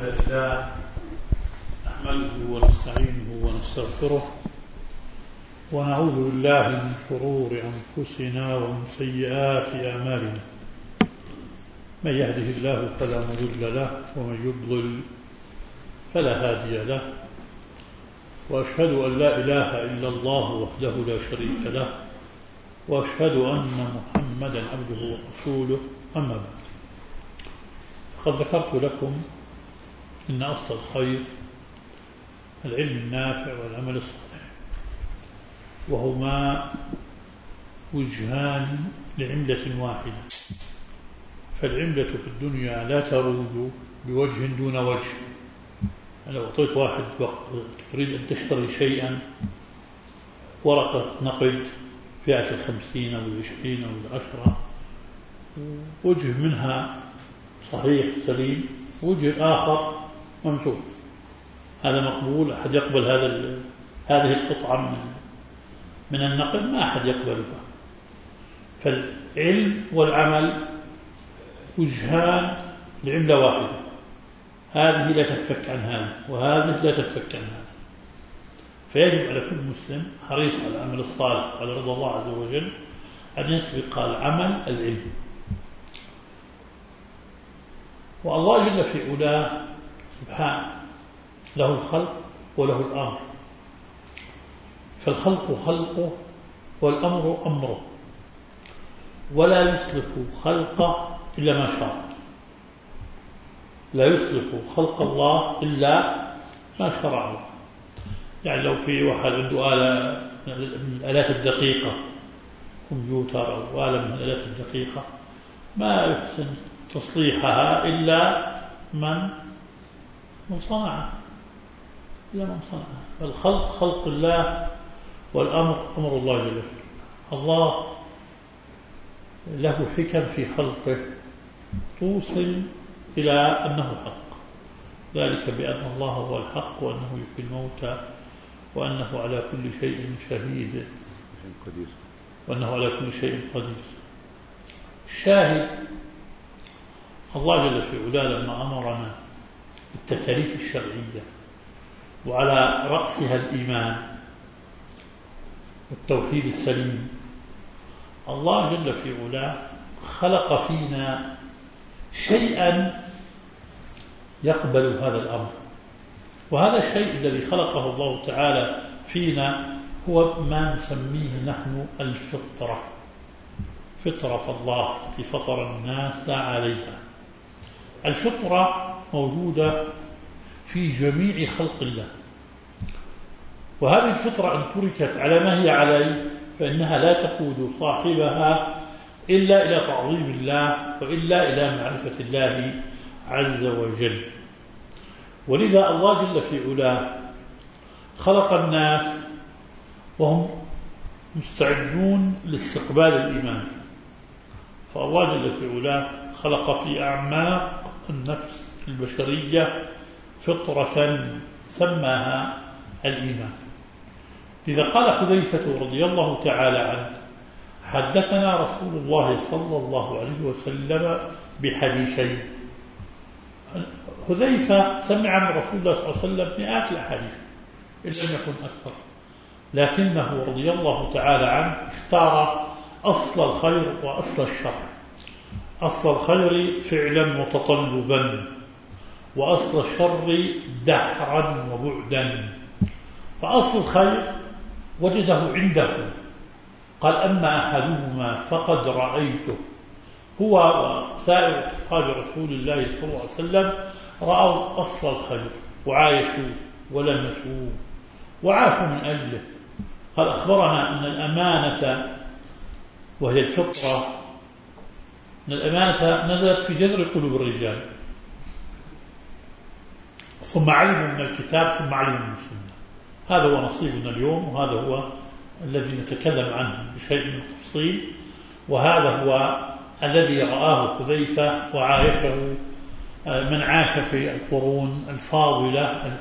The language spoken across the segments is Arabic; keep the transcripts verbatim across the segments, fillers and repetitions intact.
لله نحمده ونستعينه ونستغفره ونعوذ بالله من شرور أنفسنا ومن سيئات أعمالنا. من يهده الله فلا مضل له ومن يضلل فلا هادي له، وأشهد أن لا إله إلا الله وحده لا شريك له، وأشهد أن محمدا عبده ورسوله. أما بعد، قد ذكرت لكم إن أصل الخير العلم النافع والعمل الصالح، وهما وجهان لعملة واحدة. فالعملة في الدنيا لا تروج بوجه دون وجه. لو أعطيت واحد تريد أن تشتري شيئا، ورقة نقد فئة الخمسين أو العشرين أو العشرة، وجه منها صحيح سليم، وجه آخر ممسوح، هذا مقبول؟ أحد يقبل هذا هذه القطعة من من النقد؟ ما أحد يقبلها. فالعلم والعمل وجهان لعملة واحدة، هذه لا تتفك عن هذه وهذه لا تتفك عن هذه. فيجب على كل مسلم حريص على العمل الصالح على رضا الله عز وجل أن يسبق العمل العلم. والله جل في علاه سبحانه له الخلق وله الأمر، فالخلق خلقه والأمر أمره، ولا يصلح خلقه إلا ما شاء. لا يصلح خلق الله إلا ما شرعه. يعني لو في واحد عنده آلة من الآلات الدقيقة، كمبيوتر أو آلة من الآلات الدقيقة، ما يحسن تصليحها إلا من من صنعها إلا من صنعها. فالخلق خلق الله والأمر أمر الله جل وعلا. الله له حكم في خلقه توصل إلى أنه حق، ذلك بأن الله هو الحق، وأنه يحيي الموتى، وأنه على كل شيء شهيد، وأنه على كل شيء قدير. الشاهد الله جل في علاه لما أمرنا بالتكاليف الشرعية، وعلى رأسها الإيمان والتوحيد السليم، الله جل في علاه خلق فينا شيئا يقبل هذا الأمر. وهذا الشيء الذي خلقه الله تعالى فينا هو ما نسميه نحن الفطرة، فطرة الله التي فطر الناس عليها. الفطرة موجودة في جميع خلق الله، وهذه الفطرة إن تركت على ما هي عليه فإنها لا تقود صاحبها إلا إلى تعظيم الله، وإلا إلى معرفة الله عز وجل. ولذا الله جل في علاه خلق الناس وهم مستعدون لاستقبال الإيمان. فالله جل في علاه خلق في أعماق النفس البشرية فطرة سماها الإيمان. إذا قال حذيفة رضي الله تعالى عنه: حدثنا رسول الله صلى الله عليه وسلم بحديثين. حذيفة سمع عن رسول الله صلى الله عليه وسلم مئات الأحاديث إن لم يكن أكثر، لكنه رضي الله تعالى عنه اختار أصل الخير وأصل الشر. أصل الخير فعلا متطلبا، وأصل الشر دحرا وبعدا. فأصل الخير وجده عنده، قال: أما أحدهما فقد رأيته. هو وسائر أصحاب رسول الله صلى الله عليه وسلم رأوا أصل الخير وعايشوا ولمسوا وعاشوا من أجله. قال: أخبرنا أن الأمانة وهي الفطرة، أن الأمانة نزلت في جذر قلوب الرجال، ثم علموا من الكتاب، ثم علموا من السنة. هذا هو نصيبنا اليوم، وهذا هو الذي نتكلم عنه بشيء من التفصيل، وهذا هو الذي رآه حذيفة وعايشه من عاش في القرون الفاضلة الأولى.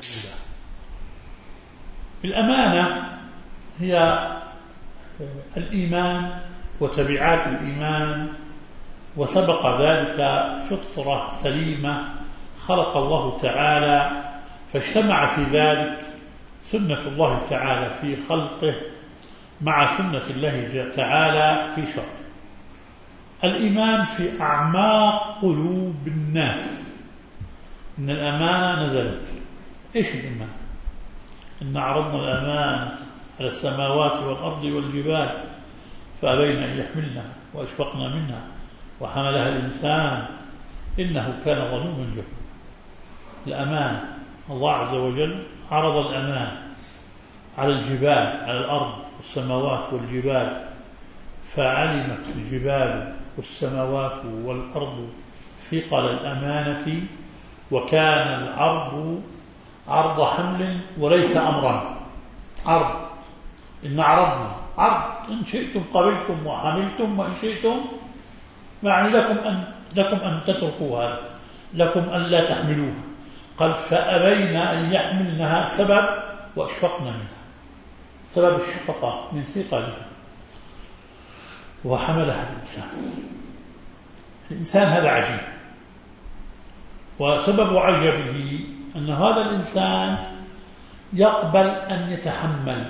الأمانة هي الإيمان وتبعات الإيمان، وسبق ذلك فطرة سليمة خلق الله تعالى، فاجتمع في ذلك سنة الله تعالى في خلقه مع سنة الله تعالى في شرعه. الإيمان في أعماق قلوب الناس، إن الأمانة نزلت. إيش الإيمان؟ إن عرضنا الأمانة على السماوات والأرض والجبال فأبين أن يحملنها وأشفقنا منها وحملها الإنسان إنه كان ظلوما جهولا. الأمانة، الله عز وجل عرض الأمانة على الجبال، على الأرض والسماوات والجبال، فعلمت الجبال والسماوات والأرض ثقل الأمانة، وكان العرض عرض حمل وليس أمرا. عرض، إن عرضنا عرض، إن شئتم قبلتم وحملتم، وإن شئتم يعني لكم أن لكم أن تتركوا هذا، لكم أن لا تحملوها. قال فأبين أن يحملنها سبب وأشفقنا منها، سبب الشفقة من ثقلها، وحملها الإنسان. الإنسان هذا عجيب، وسبب عجبه أن هذا الإنسان يقبل أن يتحمل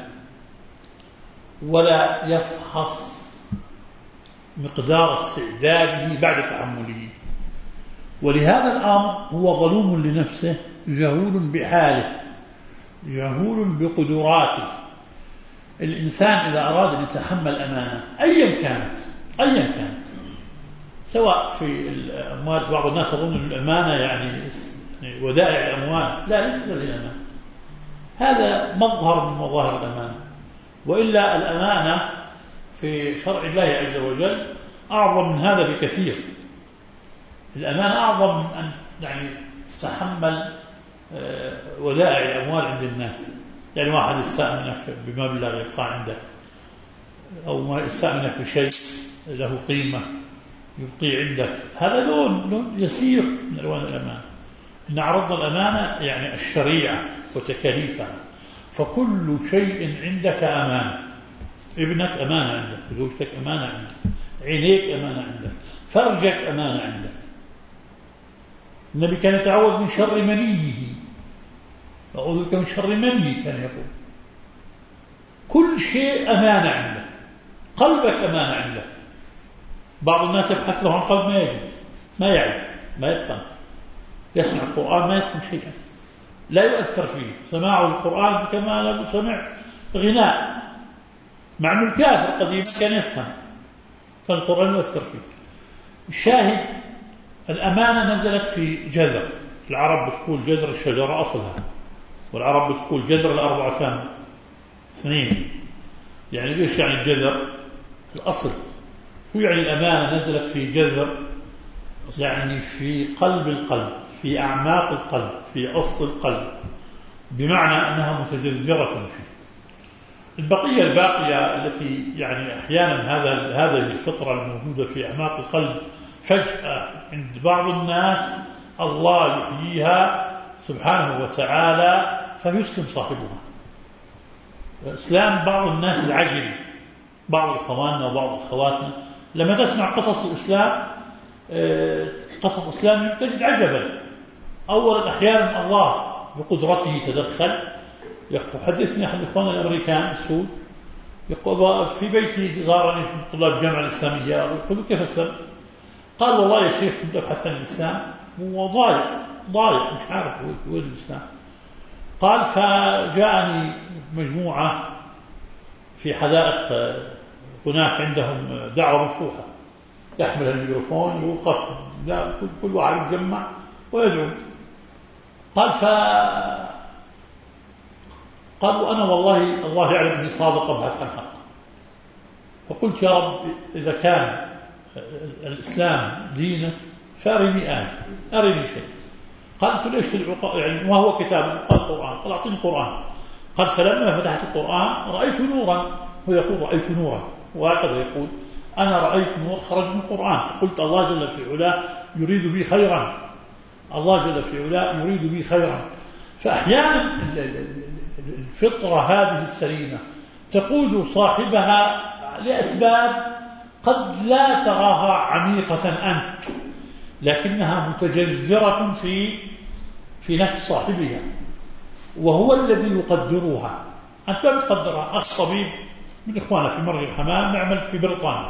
ولا يفحص مقدار استعداده بعد تحمله، ولهذا الأمر هو ظلوم لنفسه، جهول بحاله، جهول بقدراته. الإنسان إذا أراد أن يتحمل أمانة أيا كانت أيا كانت سواء في الأموال، بعض الناس يظن أن الأمانة يعني ودائع الأموال، لا، ليس هذه الأمانة، هذا مظهر من مظاهر الأمانة. وإلا الأمانة في شرع الله عز وجل أعظم من هذا بكثير. الأمانة أعظم من أن يعني تتحمل ودائع الأموال عند الناس. يعني واحد يستأمنك بمبلغ يبقى عندك، أو يستأمنك بشيء له قيمة يبقي عندك، هذا لون لون يسير من ألوان الأمانة. إن عرضنا الأمانة يعني الشريعة وتكاليفها، فكل شيء عندك أمانة. ابنك أمانة عندك، زوجتك أمانة عندك، عينيك أمانة عندك، فرجك أمانة عندك. النبي كان يتعوذ من شر منيه، أعوذ بك من شر مني، كان يقول. كل شيء أمانة عندك، قلبك أمانة عندك. بعض الناس يبحث له عن قلب ما يجب، ما يعلم، ما يفهم، يسمع القرآن ما يفهم شيئا، لا يؤثر فيه. سماع القرآن كما لو سمع غناء، مع أن الكافر قديما كان يفهم، فالقرآن يؤثر فيه. الشاهد، الأمانة نزلت في جذر. العرب بتقول جذر الشجرة أصلها، والعرب بتقول جذر الأربعة كام؟ اثنين. يعني إيش يعني الجذر؟ الأصل. شو يعني الأمانة نزلت في جذر؟ يعني في قلب القلب، في أعماق القلب، في أصل القلب، بمعنى أنها متجذرة فيه. البقية الباقية التي يعني أحيانا هذا هذه الفطرة الموجودة في أعماق القلب فجأة عند بعض الناس الله يحييها سبحانه وتعالى فيسلم صاحبها. إسلام بعض الناس العجل، بعض إخواننا وبعض أخواتنا لما تسمع قصص الإسلام، قصص الإسلام تجد عجبا. أولا أحيانا الله بقدرته يتدخل. يحدثني أحد إخواننا الأمريكان السود، يقول في بيتي زارني طلاب الجامعة الإسلامية، يقول كيف أسلم؟ قال والله يا شيخ كنت أبحث عن الإسلام وضايع ضايع مش عارف وين الإسلام. قال فجاءني مجموعة في حدائق هناك عندهم دعوة مفتوحة، يحمل الميكروفون ويوقف، لا كل واحد يتجمع ويدعو. قال ف قالوا أنا والله الله يعلم أني صادق أبحث عن حق. فقلت يا رب إذا كان الإسلام دينك فأرني آية، أرني شيء. قالت ليش تدعو؟ يعني ما هو كتاب؟ قال القرآن. قال أعطيني القرآن. قال فلما فتحت القرآن رأيت نورا، هو يقول رأيت نورا، وهكذا يقول أنا رأيت نور خرج من القرآن. فقلت الله جل في علاه يريد بي خيرا، الله جل في علاه يريد بي خيرا. فأحيانا الفطرة هذه السليمة تقود صاحبها لأسباب قد لا تراها عميقة أنت، لكنها متجذرة في في نفس صاحبها، وهو الذي يقدرها. أنت ما بتقدرها. أخ طبيب من إخواننا في مرج الحمام يعمل في بريطانيا،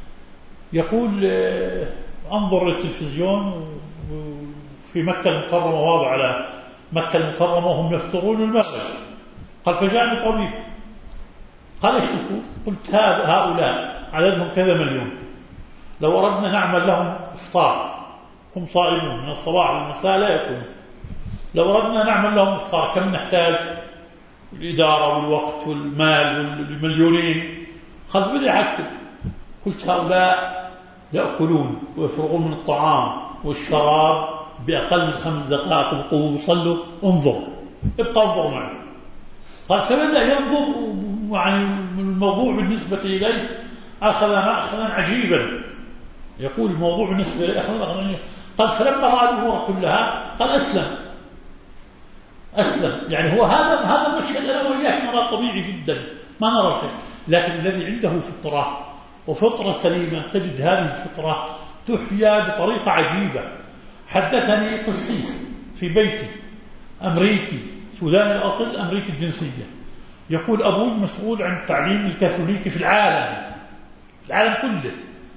يقول أنظر للتلفزيون وفي مكة المكرمة، واضع على مكة المكرمة وهم يفطرون المغرب. قال فجاءني طبيب قال ايش تفوت؟ قلت هؤلاء عددهم كذا مليون، لو أردنا نعمل لهم إفطار، هم صائمون من الصباح والمساء لا يكون، لو أردنا نعمل لهم إفطار كم نحتاج؟ الإدارة والوقت والمال والمليونين. قال بدي أحسب. قلت هؤلاء يأكلون ويفرغون من الطعام والشراب بأقل من خمس دقائق وقوم يصلوا. انظر ابقى انظر معي. قال فبدأ ينظر، يعني الموضوع بالنسبة إليه أخذ أخذا عجيبا. يقول الموضوع بالنسبة إليه أخذ أخذا. قال فلما رأى الأمور كلها قال أسلم أسلم. يعني هو هذا هذا مشهد أنا وإياك نرى طبيعي جدا، ما نرى شيء، لكن الذي عنده فطرة وفطرة سليمة تجد هذه الفطرة تحيا بطريقة عجيبة. حدثني قسيس في بيتي أمريكي سوداني الأصل أمريكي الجنسية، يقول أبوي مسؤول عن التعليم الكاثوليكي في العالم في العالم كله.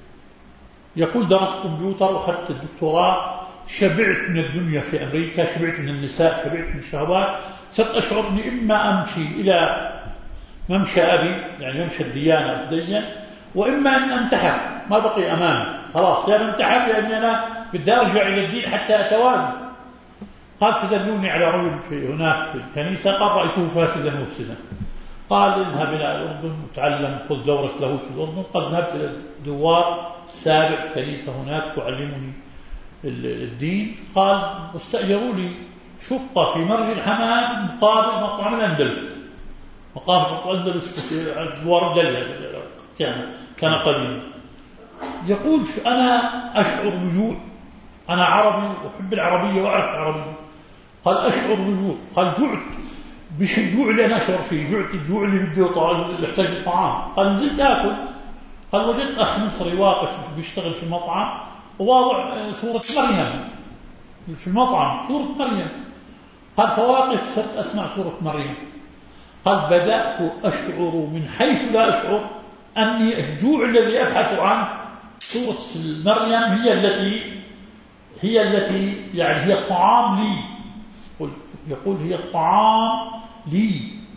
يقول درست كمبيوتر وأخذت الدكتوراه، شبعت من الدنيا في أمريكا، شبعت من النساء، شبعت من الشهوات. صرت أشعر أني إما أمشي إلى ممشى أبي يعني ممشى الديانة أتدين، وإما أن أنتحر، ما بقي أمامي خلاص، يا أنتحر لأني أنا بدي أرجع إلى الدين حتى أتواب. قال فدلوني على رجل في هناك في الكنيسة، قال رأيته فاسدا مفسدا. قال اذهب إلى الأردن وتعلم، خذ دورة له في الأردن. قد ذهبت إلى الدوار سابع كنيسة هناك تعلمني الدين. قال واستأجروا لي شقة في مرج الحمام مقابل مطعم الأندلس، مقابل الأندلس في الدوار الدليل كان كان قديما. يقول أنا أشعر بجوع، أنا عربي وأحب العربية وأعرف العربية. قال أشعر بجوع. قال جعت، مش الجوع اللي أنا أشعر فيه، جعت الجوع اللي بدي اللي يحتاج الطعام. قال نزلت آكل. قال وجدت أخ مصري واقف بيشتغل في مطعم وواضع صورة مريم في المطعم، صورة مريم. قال فواقف صرت أسمع صورة مريم. قال بدأت أشعر من حيث لا أشعر أني الجوع الذي أبحث عنه صورة مريم هي التي هي التي يعني هي الطعام لي. يقول هي الطعام لي.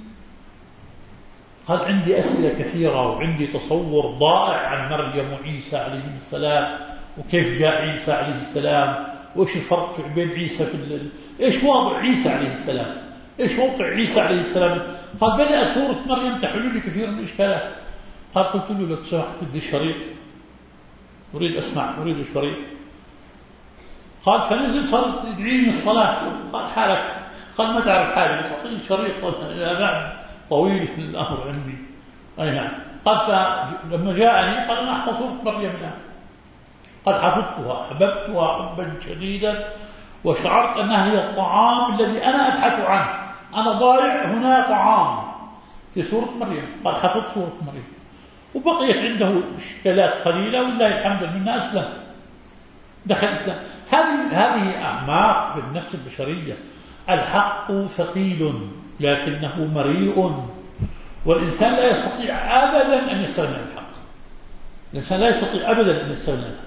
قال عندي أسئلة كثيرة وعندي تصور ضائع عن مريم وعيسى عليه السلام، وكيف جاء عيسى عليه السلام، وإيش الفرق بين عيسى في ال... إيش وضع عيسى عليه السلام، إيش موقع عيسى عليه السلام. قال بدأت صورة مريم تحل لي كثير من الإشكالات. قال قلت له لك سمح بدي الشريط، أريد أسمع، أريد الشريط. قال فنزل صار يدعيني الصلاة. قال حالك، قال ما تعرف حالي، تعطيني شريط بعد طويل الأمر عندي. أي نعم. قال فلما جاءني قال أنا أحفظ صورة مريم الآن. قد حفظتها، أحببتها حبا شديدا، وشعرت أنها هي الطعام الذي أنا أبحث عنه، أنا ضايع هنا طعام في سورة مريم. قال حفظت سورة مريم، وبقيت عنده إشكالات قليلة والله الحمد لله أسلم، دخل الإسلام. هذه هذه أعماق في النفس البشرية. الحق ثقيل لكنه مريء، والإنسان لا يستطيع أبدا أن يستغنى عن الحق. الإنسان لا يستطيع أبدا أن يستغنى عنه.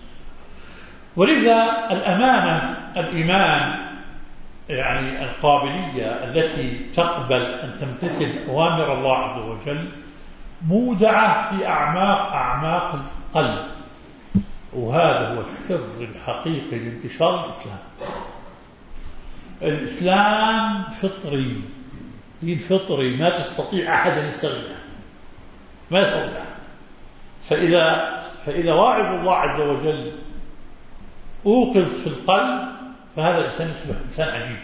ولذا الأمانة، الإيمان، يعني القابلية التي تقبل أن تمتثل أوامر الله عز وجل مودعة في أعماق أعماق القلب، وهذا هو السر الحقيقي لانتشار الإسلام. الإسلام فطري، دين فطري ما تستطيع أحد أن يستغنى، ما يستطيع. فإذا فإذا واعظ الله عز وجل أوقظ في القلب فهذا الإنسان يصبح إنسان عجيب.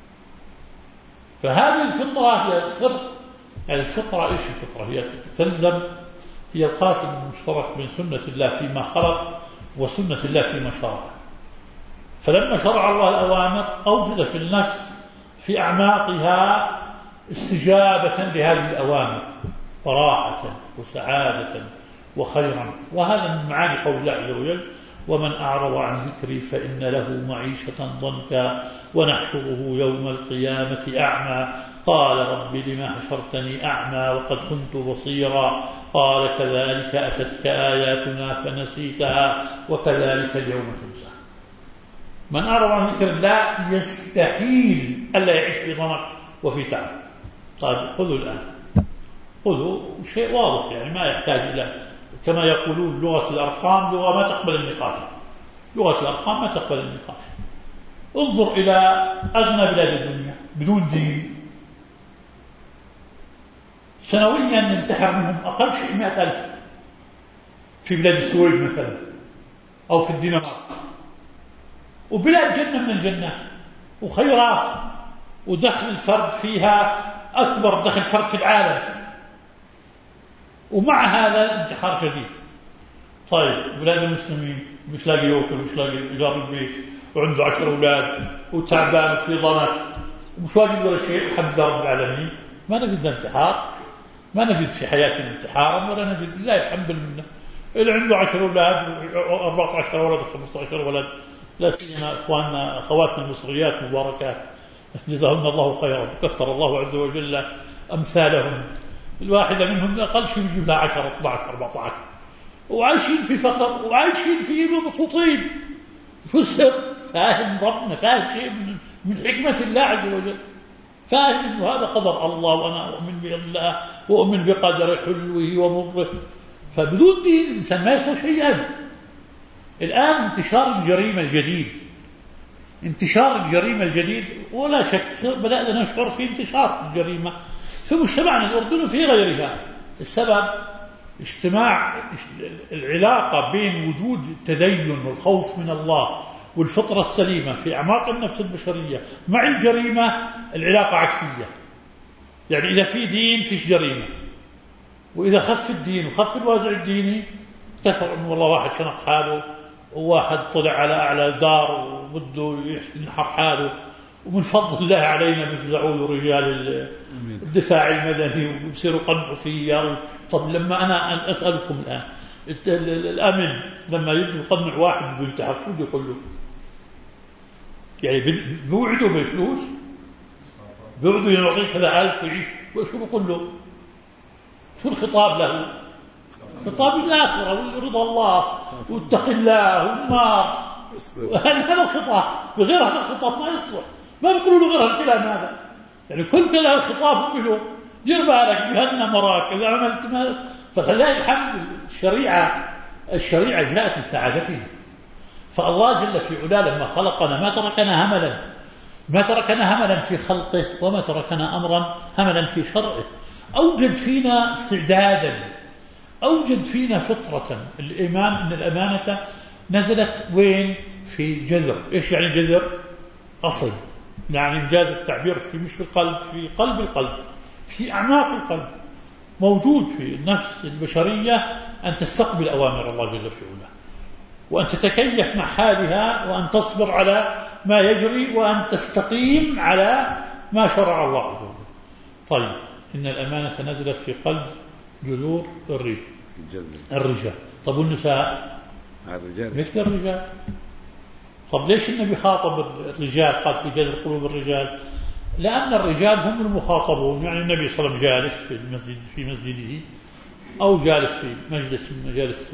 فهذه الفطرة هي سر. يعني الفطرة إيش الفطرة؟ هي تتلزم، هي القاسم المشترك بين سنة الله فيما خلق وسنة الله فيما شرع. فلما شرع الله الأوامر أوجد في النفس في أعماقها استجابة لهذه الأوامر وراحة وسعادة وخيرا. وهذا من معاني قول الله عز وجل ومن أعرض عن ذكري فإن له معيشة ضنكا ونحشره يوم القيامة أعمى قال رب لما حشرتني أعمى وقد كنت بصيرا قال كذلك أتتك آياتنا فنسيتها وكذلك اليوم تنسى. من أعرض عن ذكر الله يستحيل ألا يعيش في ضنك وفي تعب. طيب خذوا الآن، خذوا شيء واضح، يعني ما يحتاج إلى كما يقولون لغة الأرقام لغة ما تقبل النقاش. لغة الأرقام ما تقبل النقاش. انظر إلى أغنى بلاد الدنيا بدون دين، سنويا ننتحر منهم أقل شيء مئة ألف في بلاد السويد مثلا أو في الدنمارك، وبلاد جنة من الجنات وخيرات ودخل الفرد فيها أكبر دخل فرد في العالم، ومع هذا انتحار شديد. طيب بلاد المسلمين مش لاقي يوكل مش لاقي إيجار البيت وعنده عشر أولاد وتعبان في ضنك ومش واجد ولا شيء، الحمد لله رب العالمين ما نجد انتحار، ما نجد في حياتنا انتحارا ولا نجد لا الحمد لله. اللي عنده عشر أولاد أربعة عشر ولد وخمسة عشر ولد، لا سيما أخواننا أخواتنا المصريات مباركات جزاهن الله خيرا، كثر الله عز وجل أمثالهم، الواحدة منهم أقل شيء يجيب لها عشرة اثنا عشر أربعة عشر وعايشين في فقر وعايشين في مبسوطين. شو السر؟ فاهم ربنا، فاهم شيء من, من حكمة الله عز وجل، فاهم أنه هذا قدر الله وأنا أؤمن بالله وأؤمن بقدر حلوه ومره. فبدون دين الإنسان ما يسوى شيئا. الآن انتشار الجريمة الجديد، انتشار الجريمة الجديد ولا شك بدأنا نشعر في انتشار الجريمة في مجتمعنا الأردني وفي غيرها. السبب اجتماع العلاقة بين وجود التدين والخوف من الله والفطرة السليمة في أعماق النفس البشرية مع الجريمة. العلاقة عكسية، يعني إذا في دين فيش جريمة، وإذا خف الدين وخف الوازع الديني كثر أنه والله واحد شنق حاله وواحد طلع على أعلى دار وبده ينحر حاله، ومن فضل الله علينا بيفزعوا له رجال الدفاع المدني وبصيروا قنعوا فيه. طب لما أنا أسألكم الآن الأمن لما يبدو يقنع واحد بينتحر شو بده يقول له؟ يعني بيوعده بفلوس، بيرضوا يعطيك كذا ألف ويعيش، شو بيقول له؟ شو الخطاب له؟ خطاب الآخرة ورضا الله واتق الله والنار، هذا الخطاب. بغير هذا الخطاب ما يصلح، ما بيقولوا له غير الكلام هذا. يعني كل كلام الخطاب بيقولوا دير بالك جهنم وراك إذا عملت ما. فخلاه الحمد الشريعة الشريعة جاءت لسعادتنا. فالله جل في علاه لما خلقنا ما تركنا هملا، ما تركنا هملا في خلقه وما تركنا أمرا هملا في شرعه. أوجد فينا استعدادا، أوجد فينا فطرة الإيمان. أن الأمانة نزلت وين؟ في جذر. إيش يعني جذر؟ أصل، يعني إنجاز التعبير في مش في القلب، في قلب القلب، في أعماق القلب، موجود في النفس البشرية أن تستقبل أوامر الله جل في علاه، وأن تتكيف مع حالها، وأن تصبر على ما يجري، وأن تستقيم على ما شرع الله عز وجل. طيب إن الأمانة نزلت في قلب جذور الرجال الرجال طب والنساء مثل الرجال. طب ليش النبي خاطب الرجال قال في جذر قلوب الرجال؟ لأن الرجال هم المخاطبون. يعني النبي صلى الله عليه وسلم جالس في المسجد في مسجده أو جالس في مجلس من مجالس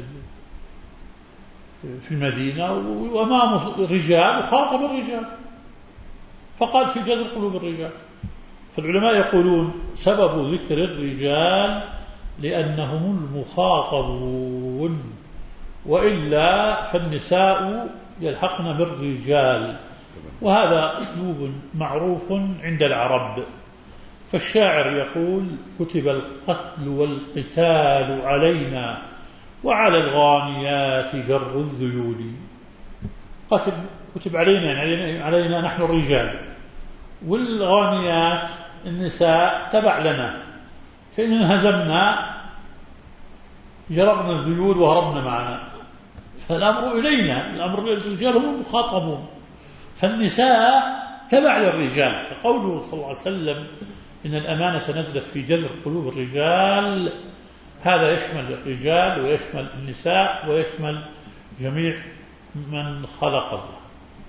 في المدينة وأمامه الرجال وخاطب الرجال فقال في جذر قلوب الرجال. فالعلماء يقولون سبب ذكر الرجال لأنهم المخاطبون، وإلا فالنساء يلحقن بالرجال، وهذا أسلوب معروف عند العرب. فالشاعر يقول كتب القتل والقتال علينا وعلى الغانيات جر الذيول. قتل كتب علينا يعني علينا نحن الرجال، والغانيات النساء تبع لنا، فإن انهزمنا جربنا الذيول وهربنا معنا. فالأمر إلينا، الأمر الرجال هم المخاطبون، فالنساء تبع للرجال. فقوله صلى الله عليه وسلم إن الأمانة نزلت في جذر قلوب الرجال، هذا يشمل الرجال ويشمل النساء ويشمل جميع من خلق الله.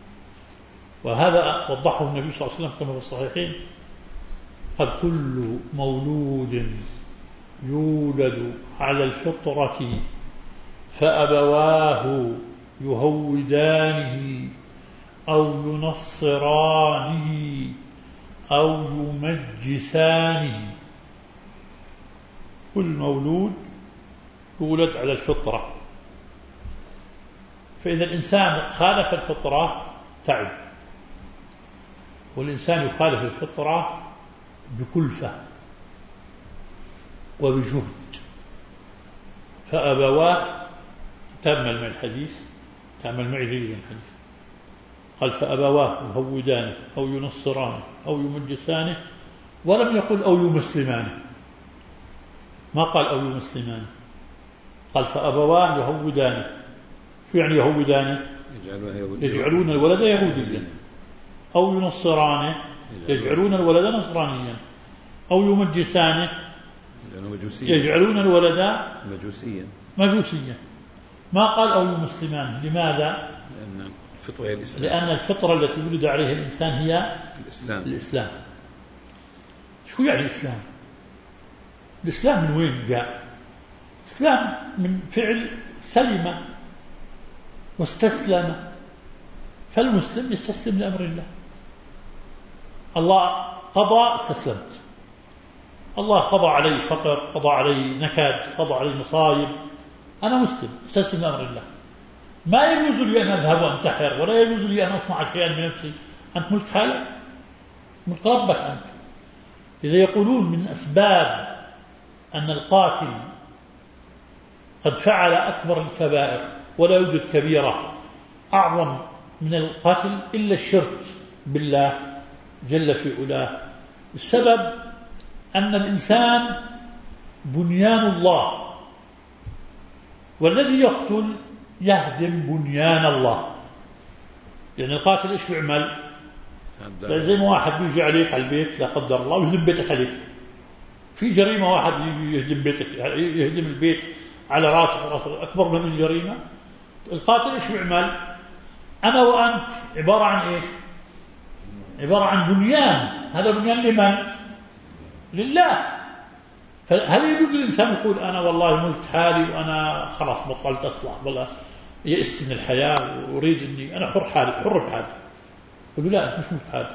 وهذا وضحه النبي صلى الله عليه وسلم كما في الصحيحين: قد كل مولود يولد على الفطرة فأبواه يهودانه أو ينصرانه أو يمجسانه. كل مولود يولد على الفطرة، فإذا الإنسان خالف الفطرة تعب، والإنسان يخالف الفطرة بكلفة وبجهد. فأبواه، تأمل معي الحديث، تأمل معي جيدا الحديث، قال فأبواه يهودانه أو ينصرانه أو يمجسانه، ولم يقل أو يمسلمانه، ما قال أو يمسلمانه، قال فأبواه يهودانه. شو يعني يهودانه؟ يجعلون الولد يهوديا، أو ينصرانه يجعلون الولد نصرانيا، أو يمجسانه يجعلون الولد مجوسيا مجوسيا. ما قال أو يمسلمان. لماذا؟ لأن الفطرة هي الإسلام. لأن الفطرة التي ولد عليها الإنسان هي الإسلام. الإسلام. شو يعني الإسلام؟ الإسلام من وين جاء؟ الإسلام من فعل سلم واستسلم. فالمسلم يستسلم لأمر الله. الله قضى استسلمت، الله قضى علي فقر، قضى علي نكد، قضى علي مصائب، أنا مسلم استسلم لأمر الله. ما يجوز لي أن أذهب وأنتحر، ولا يجوز لي أن أصنع شيئا بنفسي. أنت ملك حالك، ملك ربك أنت. إذا يقولون من أسباب أن القاتل قد فعل أكبر الكبائر ولا يوجد كبيرة أعظم من القتل إلا الشرك بالله جل في علاه. السبب أن الإنسان بنيان الله، والذي يقتل يهدم بنيان الله. يعني القاتل إيش بيعمل؟ زي ما واحد بيجي عليك على البيت لا قدر الله ويهدم بيتك عليك. في جريمة واحد يجي يهدم بيتك، يهدم البيت على راسك أكبر من الجريمة. القاتل إيش بيعمل؟ أنا وأنت عبارة عن إيش؟ عبارة عن بنيان. هذا بنيان لمن؟ لله. فهل يجوز للإنسان يقول أنا والله ملك حالي وأنا خلاص بطلت أصلح ولا يئست من الحياة وأريد أني أنا حر حالي حر بحالي؟ يقول لا، أنت مش ملك حالي،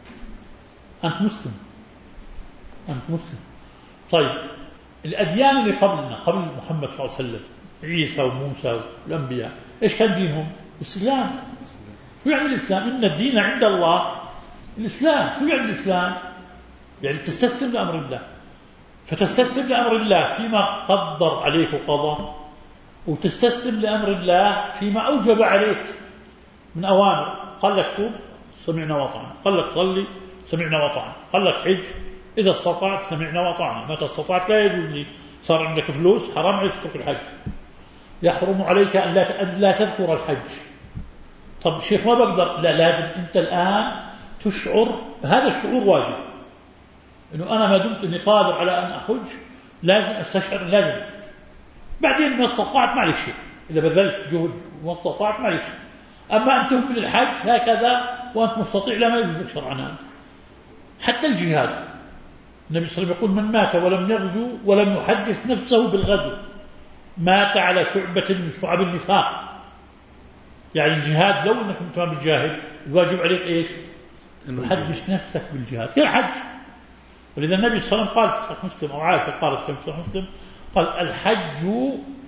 أنت مسلم، أنت مسلم. طيب الأديان اللي قبلنا قبل محمد صلى الله عليه وسلم، عيسى وموسى والأنبياء، إيش كان دينهم؟ الإسلام. شو يعني الإسلام؟ إن الدين عند الله الإسلام. شو يعني الإسلام؟ يعني تستسلم لأمر الله، فتستسلم لأمر الله فيما قدر عليك وقضى، وتستسلم لأمر الله فيما أوجب عليك من أوامر. قال لك توب سمعنا وطعنا، قال لك صلي سمعنا وطعنا، قال لك حج إذا استطعت سمعنا وطعنا، متى استطعت لا يجوز لي، صار عندك فلوس حرام عليك تترك الحج، يحرم عليك أن لا أن لا تذكر الحج. طب شيخ ما بقدر، لا، لازم أنت الآن تشعر هذا الشعور واجب، إنه أنا ما دمت إني قادر على أن أحج لازم أستشعر، لازم. بعدين ما استطعت معلش شيء، إذا بذلت جهد وما استطعت معلش. أما أن تهمل الحج هكذا وأنت مستطيع لا، ما يجوزك شرعا. حتى الجهاد النبي صلى الله عليه وسلم يقول من مات ولم يغزو ولم يحدث نفسه بالغزو مات على شعبة من شعب النفاق. يعني الجهاد لو أنك أنت ما بتجاهد الواجب عليك إيش؟ تحدث نفسك بالجهاد كالحج. ولذا النبي صلى الله عليه وسلم قال في صحيح مسلم، أو عائشة قالت في صحيح مسلم، قال الحج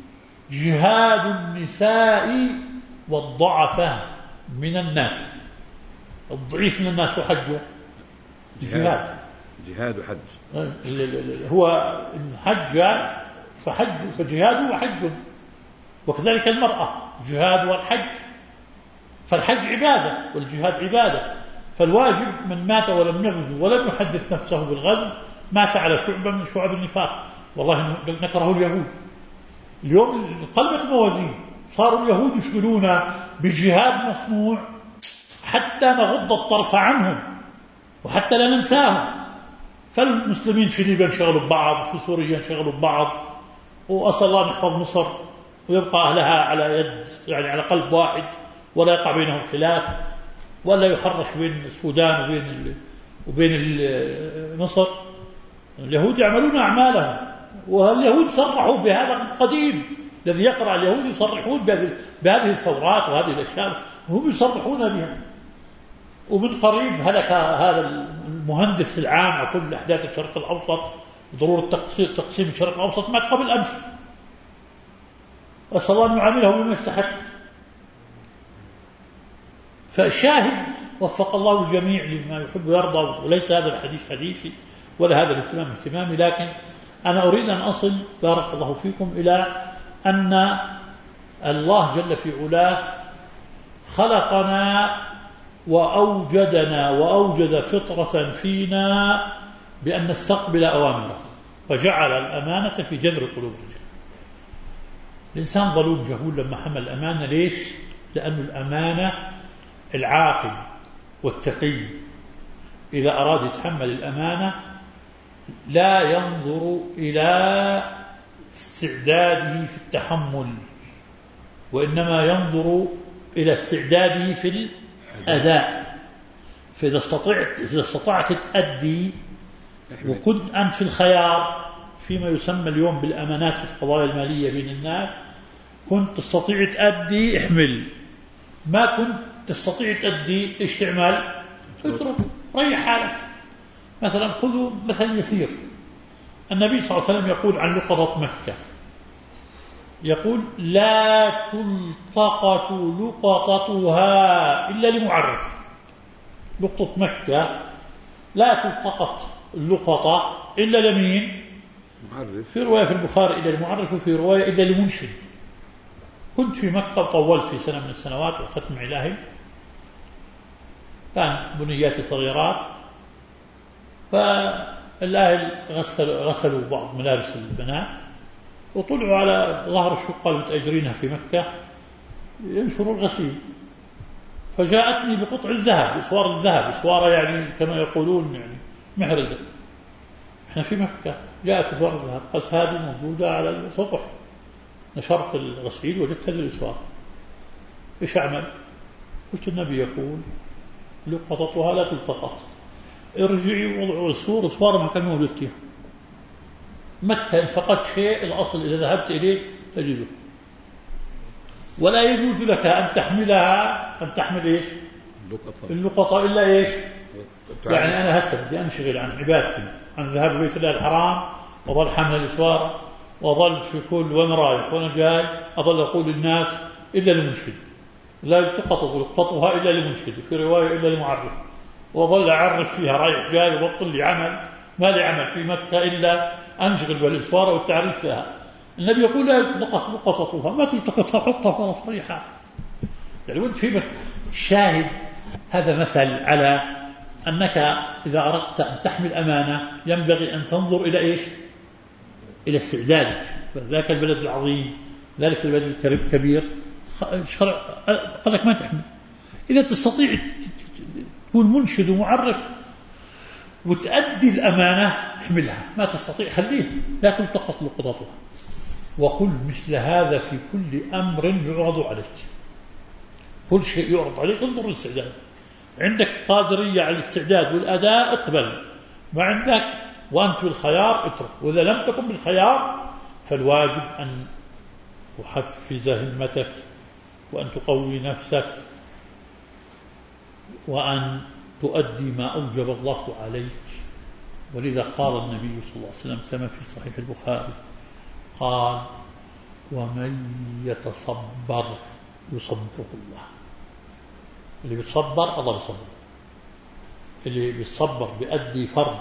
جهاد النساء والضعفاء من الناس. الضعيف من الناس وحجه جهاد جهاد وحج. هو إن حج فحج فجهاد وحج، وكذلك المرأة جهاد والحج. فالحج عبادة والجهاد عبادة. فالواجب من مات ولم يغزو ولم يحدث نفسه بالغزو مات على شعبة من شعب النفاق. والله نكره اليهود. اليوم انقلبت الموازين، صاروا اليهود يشغلون بجهاد مصنوع حتى نغض الطرف عنهم وحتى لا ننساهم. فالمسلمين في ليبيا انشغلوا ببعض، في سوريا انشغلوا ببعض، وأسأل الله نحفظ مصر ويبقى أهلها على يد، يعني على قلب واحد ولا يقع بينهم خلاف، ولا يحرش بين السودان وبين وبين مصر. اليهود يعملون أعمالهم، واليهود صرحوا بهذا قديم. الذي يقرأ اليهود يصرحون بهذه الثورات وهذه الأشياء، هم يصرحون بها. ومن قريب هلك هذا المهندس العام على كل أحداث الشرق الأوسط، ضرورة تقسيم الشرق الأوسط، مات قبل أمس. أسأل الله أن يعامله بما يستحق. فالشاهد وفق الله الجميع لما يحب ويرضى، وليس هذا الحديث حديثي ولا هذا الاهتمام اهتمامي، لكن أنا أريد أن أصل بارك الله فيكم إلى أن الله جل في علاه خلقنا وأوجدنا وأوجد فطرة فينا بأن نستقبل أوامره، وجعل الأمانة في جذر قلوب الرجال. الإنسان ظلوم جهول لما حمل الأمانة. ليش؟ لأن الأمانة العاقل والتقي إذا أراد يتحمل الأمانة لا ينظر إلى استعداده في التحمل، وإنما ينظر إلى استعداده في الأداء. فإذا استطعت إذا استطعت تأدي، وكنت أنت في الخيار فيما يسمى اليوم بالأمانات في القضايا المالية بين الناس، كنت تستطيع تأدي، احمل. ما كنت تستطيع تأدي، ايش تعمل؟ اترك، ريح حالك. مثلا خذوا مثل يسير. النبي صلى الله عليه وسلم يقول عن لقطة مكة، يقول: لا تلتقط لقطتها إلا لمعرف. لقطة مكة لا تلتقط اللقطة إلا لمين؟ معرف. في رواية في البخاري إلا لمعرف، وفي رواية إلا لمنشد. كنت في مكة وطولت في سنة من السنوات وختم إلهي، كان بنياتي صغيرات، فالأهل غسلوا, غسلوا بعض ملابس البنات وطلعوا على ظهر الشقة المتأجرينها في مكة ينشروا الغسيل، فجاءتني بقطع الذهب، إسوار الذهب، إسوارة يعني كما يقولون يعني محرزة. احنا في مكة، جاءت إسوار الذهب، قس هذه موجودة على السطح. نشرت الغسيل وجدت هذه الإسوار، إيش أعمل؟ قلت: النبي يقول لقطتها لا تلتقط، ارجعي وضعوا السور إسوار ما كان موجود فيها. مكة إن فقدت شيء الأصل إذا ذهبت إليه تجده، ولا يجوز لك أن تحملها أن تحمل إيش؟ اللقطة إلا إيش؟ يعني أنا هسه بدي أنشغل عن عبادتي، عن ذهاب بيت الله الحرام، وظل حمل الإسوار، وظل في كل وين رايح وأنا جاي أظل أقول للناس إلا لمنشد، لا يلتقط لقطتها إلا لمنشد، في رواية إلا لمعرف، وظل أعرف فيها رايح جاي، وبطل لي عمل، ما لي عمل في مكة إلا أنشغل بالإسوار والتعريف فيها. النبي يقول: لا يلتقط لقطتها، ما تلتقطها، حطها في صريحة. يعني وانت في شاهد. هذا مثل على أنك إذا أردت أن تحمل أمانة ينبغي أن تنظر إلى إيش؟ إلى استعدادك. ذاك البلد العظيم، ذلك البلد الكبير، قال لك ما تحمل. إذا تستطيع تكون منشد ومعرف وتأدي الأمانة احملها، ما تستطيع خليه، لا تلتقط لقطتها. وقل مثل هذا في كل أمر يعرض عليك، كل شيء يعرض عليك انظر الاستعداد. عندك قادرية على الاستعداد والأداء اقبل، ما عندك وأنت بالخيار اترك، وإذا لم تكن بالخيار فالواجب أن تحفز همتك، وأن تقوي نفسك، وأن تؤدي ما أوجب الله عليك. ولذا قال النبي صلى الله عليه وسلم كما في صحيح البخاري، قال: ومن يتصبر يصبره الله. اللي بيتصبر الله بيصبر، اللي بيتصبر بيأدي فرض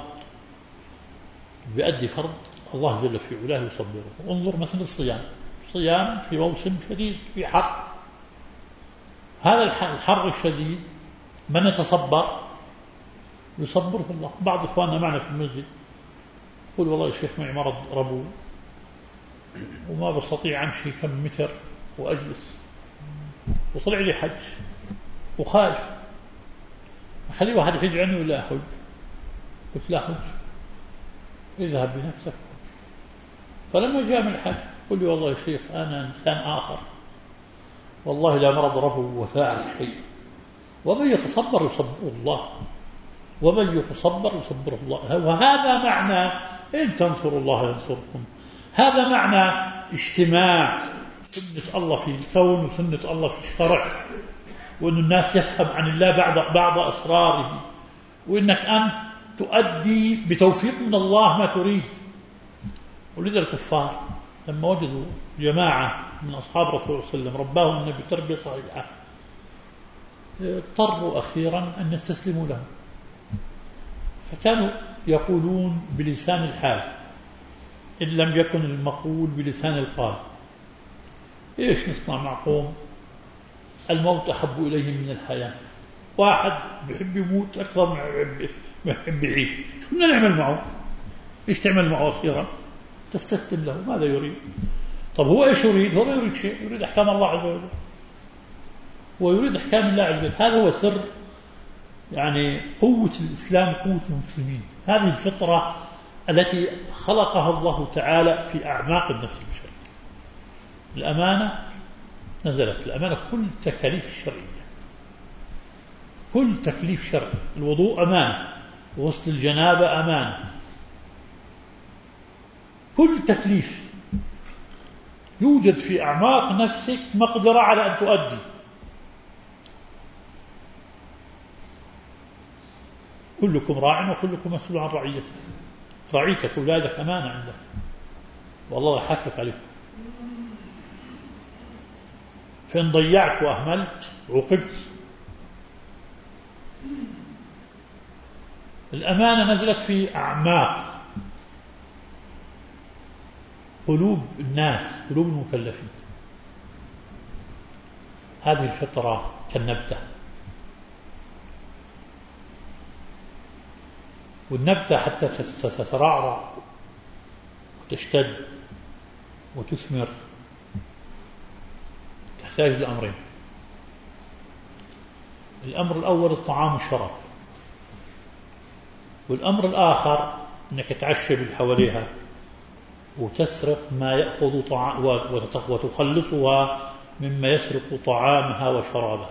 بيأدي فرض الله جل في علاه يصبره. انظر مثلا الصيام، الصيام في موسم شديد، في حر، هذا الحر الشديد من يتصبر يصبره الله. بعض إخواننا معنا في المسجد يقول: والله يا شيخ معي مرض ربو وما بستطيع أمشي كم متر وأجلس، وطلع لي حج وخايف، أخلي واحد يحج عني ولا أحج؟ قلت: لا حج، اذهب بنفسك. فلما جاء من الحج قل لي: والله يا شيخ أنا إنسان آخر، والله لا مرض له وفاء شيء. ومن يتصبر يصبره الله، ومن يتصبر يصبره الله. وهذا معنى إن تنصروا الله ينصركم. هذا معنى اجتماع سنة الله في الكون وسنة الله في الشرع، وأن الناس يفهم عن الله بعض بعض أسراره، وإنك أن تؤدي بتوفيق من الله ما تريد. ولذا الكفار لما وجدوا جماعة من أصحاب رسول الله صلى الله عليه وسلم رباهم النبي تربية صحيحة، اضطروا أخيرا أن يستسلموا له، فكانوا يقولون بلسان الحال إن لم يكن المقول بلسان القال: إيش نصنع مع قوم الموت أحب إليهم من الحياة؟ واحد بيحب يموت أكثر من يحب يعيش، شو بدنا نعمل معه؟ إيش تعمل معه أخيرا؟ تستسلم له. ماذا يريد؟ طب هو إيش يريد؟ هو ما يريد شيء، يريد أحكام الله عز وجل، ويريد أحكام الله عز وجل. هذا هو سر يعني قوة الإسلام، قوة المسلمين. هذه الفطرة التي خلقها الله تعالى في أعماق النفس البشرية. الأمانة نزلت، الأمانة كل التكاليف الشرعية، كل تكليف شرعي. الوضوء أمانة، وغسل الجنابة أمانة، كل تكليف يوجد في أعماق نفسك مقدرة على أن تؤدي. كلكم راع وكلكم مسؤول عن رعيته. رعيتك أولادك أمانة عندك، والله يحاسبك عليهم. فإن ضيعت وأهملت عوقبت. الأمانة نزلت في أعماق قلوب الناس، قلوب المكلفين. هذه الفطرة كالنبتة، والنبتة حتى تترعرع وتشتد وتثمر تحتاج لأمرين. الأمر الأول الطعام والشراب، والأمر الآخر أنك تعشب اللي حواليها وتسرق ما يأخذ طعام وتخلصها مما يسرق طعامها وشرابها.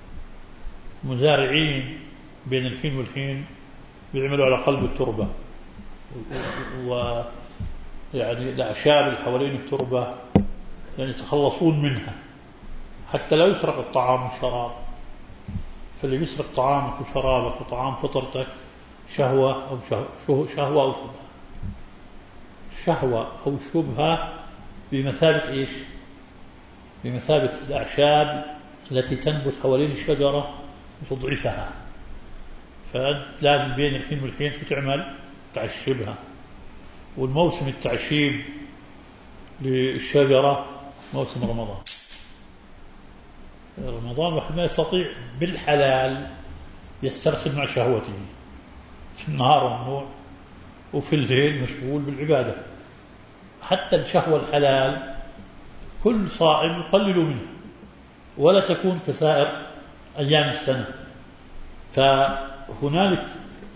مزارعين بين الحين والحين بيعملوا على قلب التربة، ويعني الأعشاب اللي حوالين التربة يعني يتخلصون منها حتى لا يسرق الطعام والشراب. فاللي بيسرق طعامك وشرابك وطعام فطرتك شهوة أو شهوة أو شبهة. شهوة أو شبهة بمثابة إيش؟ بمثابة الأعشاب التي تنبت حوالين الشجرة وتضعفها. فلازم بين الحين والحين شو تعمل؟ تعشبها. والموسم التعشيب للشجرة موسم رمضان. رمضان واحد ما يستطيع بالحلال يسترسل مع شهوته، في النهار ممنوع وفي الليل مشغول بالعبادة. حتى الشهوة الحلال كل صائم يقلل منها ولا تكون كسائر أيام السنة. فهنالك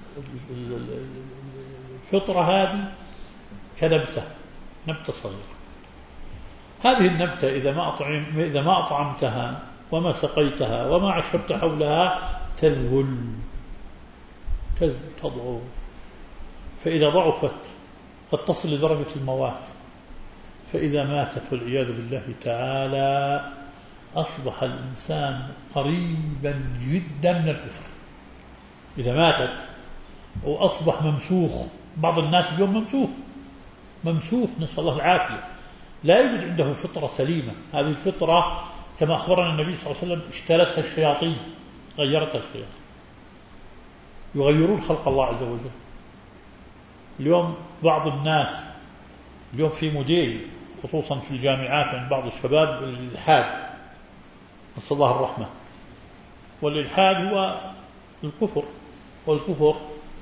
الفطرة هذه كنبتة، نبتة صغيرة. هذه النبتة إذا ما أطعم إذا ما أطعمتها وما سقيتها وما عشبت حولها تذبل تذبل تضعف. فإذا ضعفت قد تصل لدرجة الموات. فإذا ماتت والعياذ بالله تعالى أصبح الإنسان قريبا جدا من الكفر. إذا ماتت وأصبح ممسوخ. بعض الناس اليوم ممسوخ ممسوخ نسأل الله العافية، لا يوجد عنده فطرة سليمة. هذه الفطرة كما أخبرنا النبي صلى الله عليه وسلم اشترتها الشياطين، غيرتها الشياطين، يغيرون خلق الله عز وجل. اليوم بعض الناس اليوم في موديل خصوصا في الجامعات عند بعض الشباب الإلحاد، نسأل الله الرحمة. والإلحاد هو الكفر، والكفر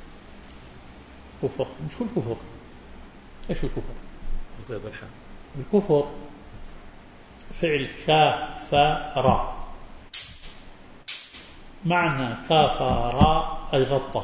كفر. مش هو الكفر؟ إيش الكفر؟ الكفر فعل كافر، معنى كافر أي غطى.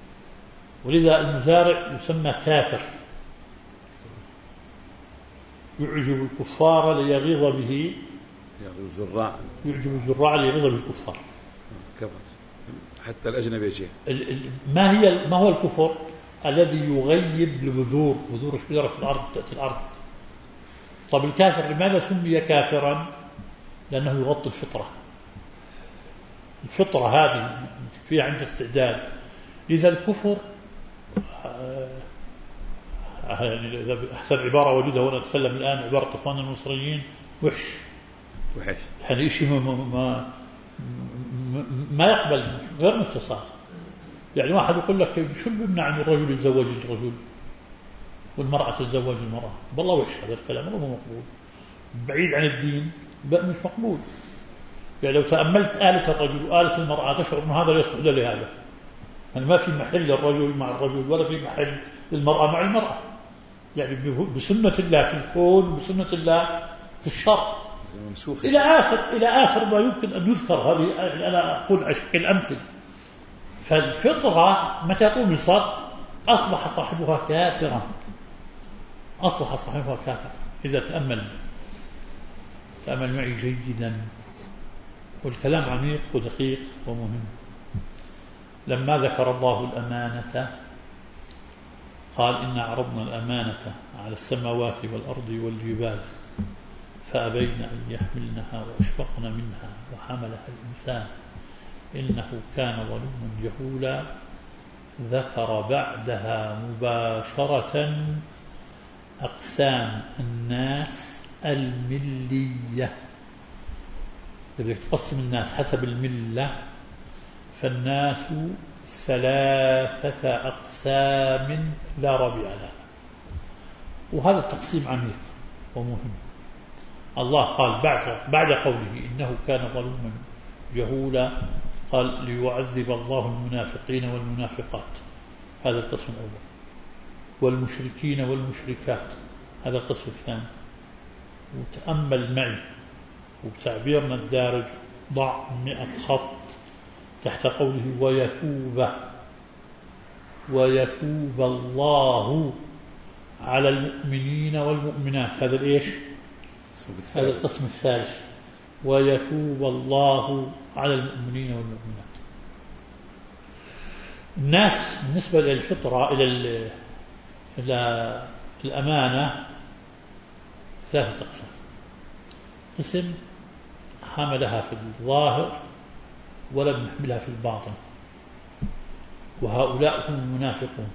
ولذا المزارع يسمى كافر. يعجب الكفار ليغيظ به الزراع يعجب الزراع ليغيظ به الكفار. كفر حتى الأجنبي شيء. ما هي ما هو الكفر؟ الذي يغيب البذور، بذور الشجرة في الأرض تأتي الأرض. طب الكافر لماذا سمي كافرا؟ لأنه يغطي الفطرة. الفطرة هذه فيها عند استعداد. إذا الكفر يعني إذا أحسن عبارة وجدها وأنا أتكلم الآن عبارة إخواننا المصريين وحش وحش يعني شيء ما, ما, ما يقبل، غير مستصاغ. يعني واحد يقول لك شو اللي بيمنع أن الرجل يتزوج الرجل والمرأة تتزوج المرأة؟ والله وحش هذا الكلام، مو مقبول، بعيد عن الدين، مش مقبول. يعني لو تأملت آلة الرجل وآلة المرأة تشعر أن هذا يصلح لهذا. يعني ما في محل الرجل مع الرجل ولا في محل المرأة مع المرأة. يعني بسنة الله في الكون وبسنة الله في الشرع إلى آخر إلى آخر ما يمكن أن يذكر. هذه أنا أقول أشكال الأمثل. فالفطرة متى طمست أصبح صاحبها كافرا، أصبح صاحبها كافرا. إذا تأمل تأمل معي جيدا، والكلام عميق ودقيق ومهم. لما ذكر الله الأمانة قال إن عرضنا الأمانة على السماوات والأرض والجبال فأبين أن يحملنها وأشفقن منها وحملها الإنسان إنه كان ظلوما جهولا. ذكر بعدها مباشرة أقسام الناس الملية. إذا تقسم الناس حسب الملة فالناس ثلاثة أقسام لا ربيع لها. وهذا التقسيم عميق ومهم. الله قال بعد بعد قوله إنه كان ظلوما جهولا قال ليعذب الله المنافقين والمنافقات، هذا القسم الأول، والمشركين والمشركات، هذا القسم الثاني. وتأمل معي وبتعبيرنا الدارج ضع مئة خط تحت قوله ويتوب ويتوب الله على المؤمنين والمؤمنات. هذا الإيش؟ هذا القسم الثالث. ويتوب الله على المؤمنين والمؤمنات. الناس بالنسبة للفطرة إلى إلى الأمانة ثلاثة أقسام. قسم حملها في الظاهر ولم يحملها في الباطن، وهؤلاء هم المنافقون.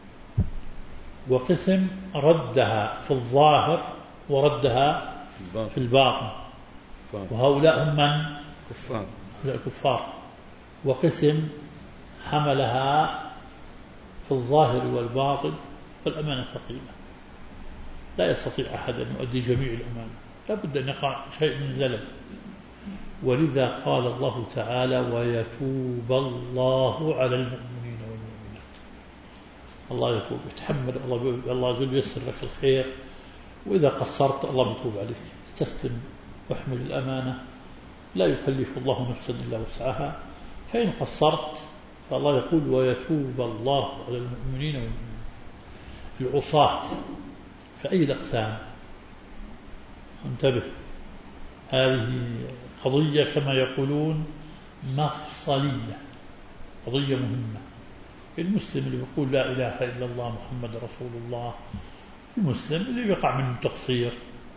وقسم ردها في الظاهر وردها في الباطن، وهؤلاء هم من؟ كفار. كفار. وقسم حملها في الظاهر والباطن والأمانة ثقيلة، لا يستطيع أحد أن يؤدي جميع الأمانة، لا بد أن يقع شيء من زلل. ولذا قال الله تعالى ويتوب الله على المؤمنين والمؤمنات. الله يتوب، يتحمل، الله يقول يسر لك الخير، وإذا قصرت الله يتوب عليك. استسلم واحمل الأمانة، لا يكلف الله نفسا إلا وسعها. فإن قصرت فالله يقول ويتوب الله على المؤمنين والمؤمنات. العصاة فأي الأقسام؟ انتبه، هذه قضية كما يقولون مفصلية، قضية مهمة. المسلم اللي يقول لا إله إلا الله محمد رسول الله، المسلم اللي يقع منه تقصير،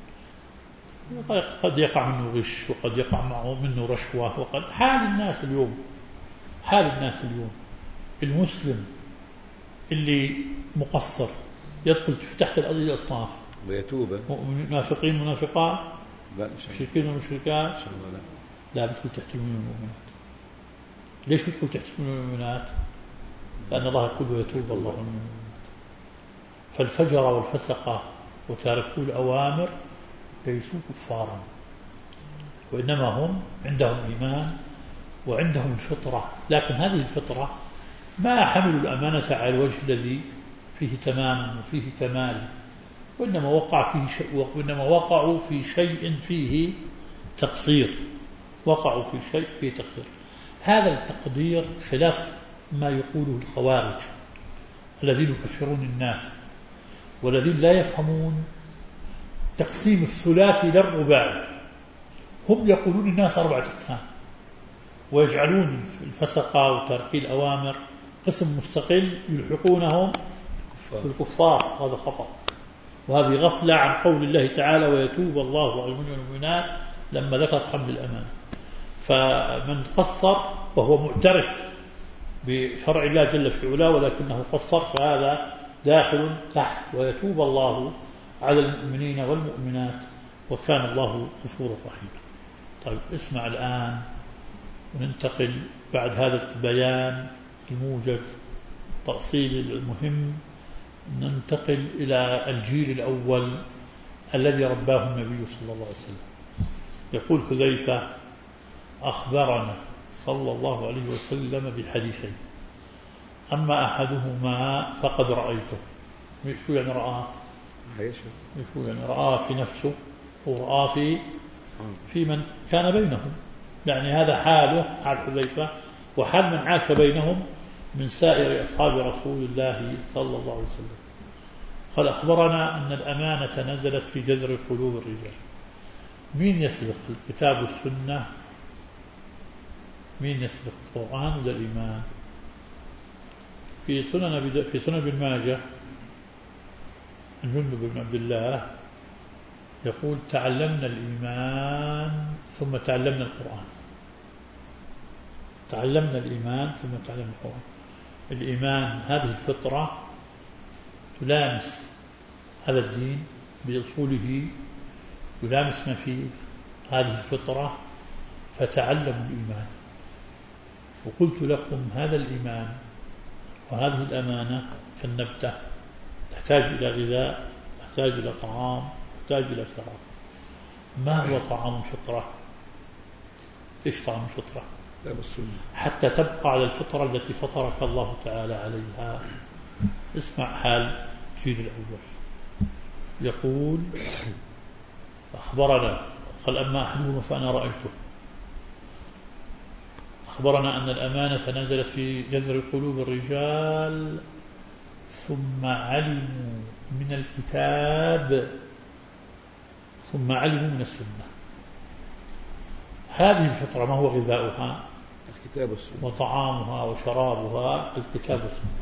قد يقع منه غش، وقد يقع معه منه رشوة، وقد حال الناس اليوم حال الناس اليوم. المسلم اللي مقصر يدخل تحت هذه الأصناف ويتوب. منافقين منافقات، مشركين ومشركات، لا بدخل تحت المؤمنين والمؤمنات. ليش بدخل تحت المؤمنات؟ لأن الله يقول ويتوب الله على المؤمنات. فالفجر والفسقة وتاركوا الأوامر ليسوا كفارا، وإنما هم عندهم إيمان وعندهم الفطرة. لكن هذه الفطرة ما حملوا الأمانة على الوجه الذي فيه تمام وفيه كمال، وإنما وقع فيه شيء، وإنما وقعوا في شيء فيه تقصير، وقعوا في شيء فيه تقصير. هذا التقدير خلاف ما يقوله الخوارج الذين يكفرون الناس، والذين لا يفهمون تقسيم الثلاثي للرباعي. هم يقولون الناس أربعة أقسام، ويجعلون الفسقة وترك الأوامر قسم مستقل يلحقونهم بالكفار. هذا خطأ، وهذه غفلة عن قول الله تعالى ويتوب الله على المؤمنين والمؤمنات لما ذكر حمل الأمانة. فمن قصر وهو معترف بشرع الله جل في علاه ولكنه قصر فهذا داخل تحت ويتوب الله على المؤمنين والمؤمنات وكان الله غفورا رحيما. طيب اسمع الآن وننتقل بعد هذا البيان الموجز التأصيل المهم، ننتقل إلى الجيل الأول الذي رباه النبي صلى الله عليه وسلم. يقول حذيفة أخبرنا صلى الله عليه وسلم بحديثين، أما أحدهما فقد رأيته. شو يعني رآه؟ شو يعني رآه في نفسه ورآه في في من كان بينهم، يعني هذا حاله حال حذيفة وحال من عاش بينهم من سائر أصحاب رسول الله صلى الله عليه وسلم. قال أخبرنا أن الأمانة نزلت في جذر قلوب الرجال. مين يسبق الكتاب والسنة؟ مين يسبق القرآن ولا الإيمان؟ في سنن في سنن ابن ماجه عن جندب بن عبد الله يقول تعلمنا الإيمان ثم تعلمنا القرآن. تعلمنا الإيمان ثم تعلمنا القرآن. الإيمان هذه الفطرة تلامس هذا الدين بأصوله، يلامس ما فيه هذه الفطرة فتعلموا الإيمان. وقلت لكم هذا الإيمان وهذه الأمانة كالنبتة، تحتاج إلى غذاء، تحتاج إلى طعام، تحتاج إلى شراب. ما هو طعام الفطرة؟ إيش طعام الفطرة؟ حتى تبقى على الفطرة التي فطرك الله تعالى عليها. اسمع حال الجيل الأول. يقول أخبرنا قال أما أحدهما فأنا رأيته. أخبرنا أن الأمانة نزلت في جذر قلوب الرجال ثم علموا من الكتاب ثم علموا من السنة. هذه الفطرة ما هو غذاؤها؟ الكتاب والسنة، وطعامها وشرابها الكتاب والسنة.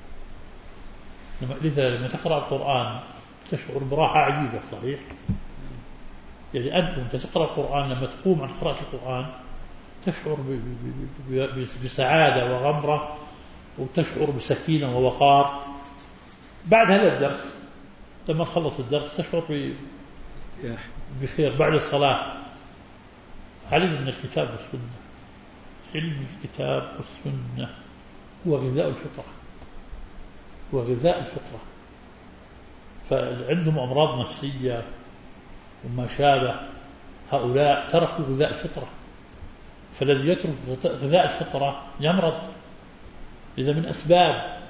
لذا لما تقرأ القرآن تشعر براحة عجيبة. صحيح؟ يعني أنت تقرأ القرآن لما تقوم عن قراءة القرآن تشعر بسعادة وغمرة وتشعر بسكينة ووقار. بعد هذا الدرس لما تخلص الدرس تشعر بخير. بعد الصلاة علم من الكتاب والسنة. علم الكتاب والسنة هو غذاء الفطرة، هو غذاء الفطرة. فعندهم أمراض نفسية وما شابه، هؤلاء تركوا غذاء الفطرة. فالذي يترك غذاء الفطرة يمرض. إذا من أسباب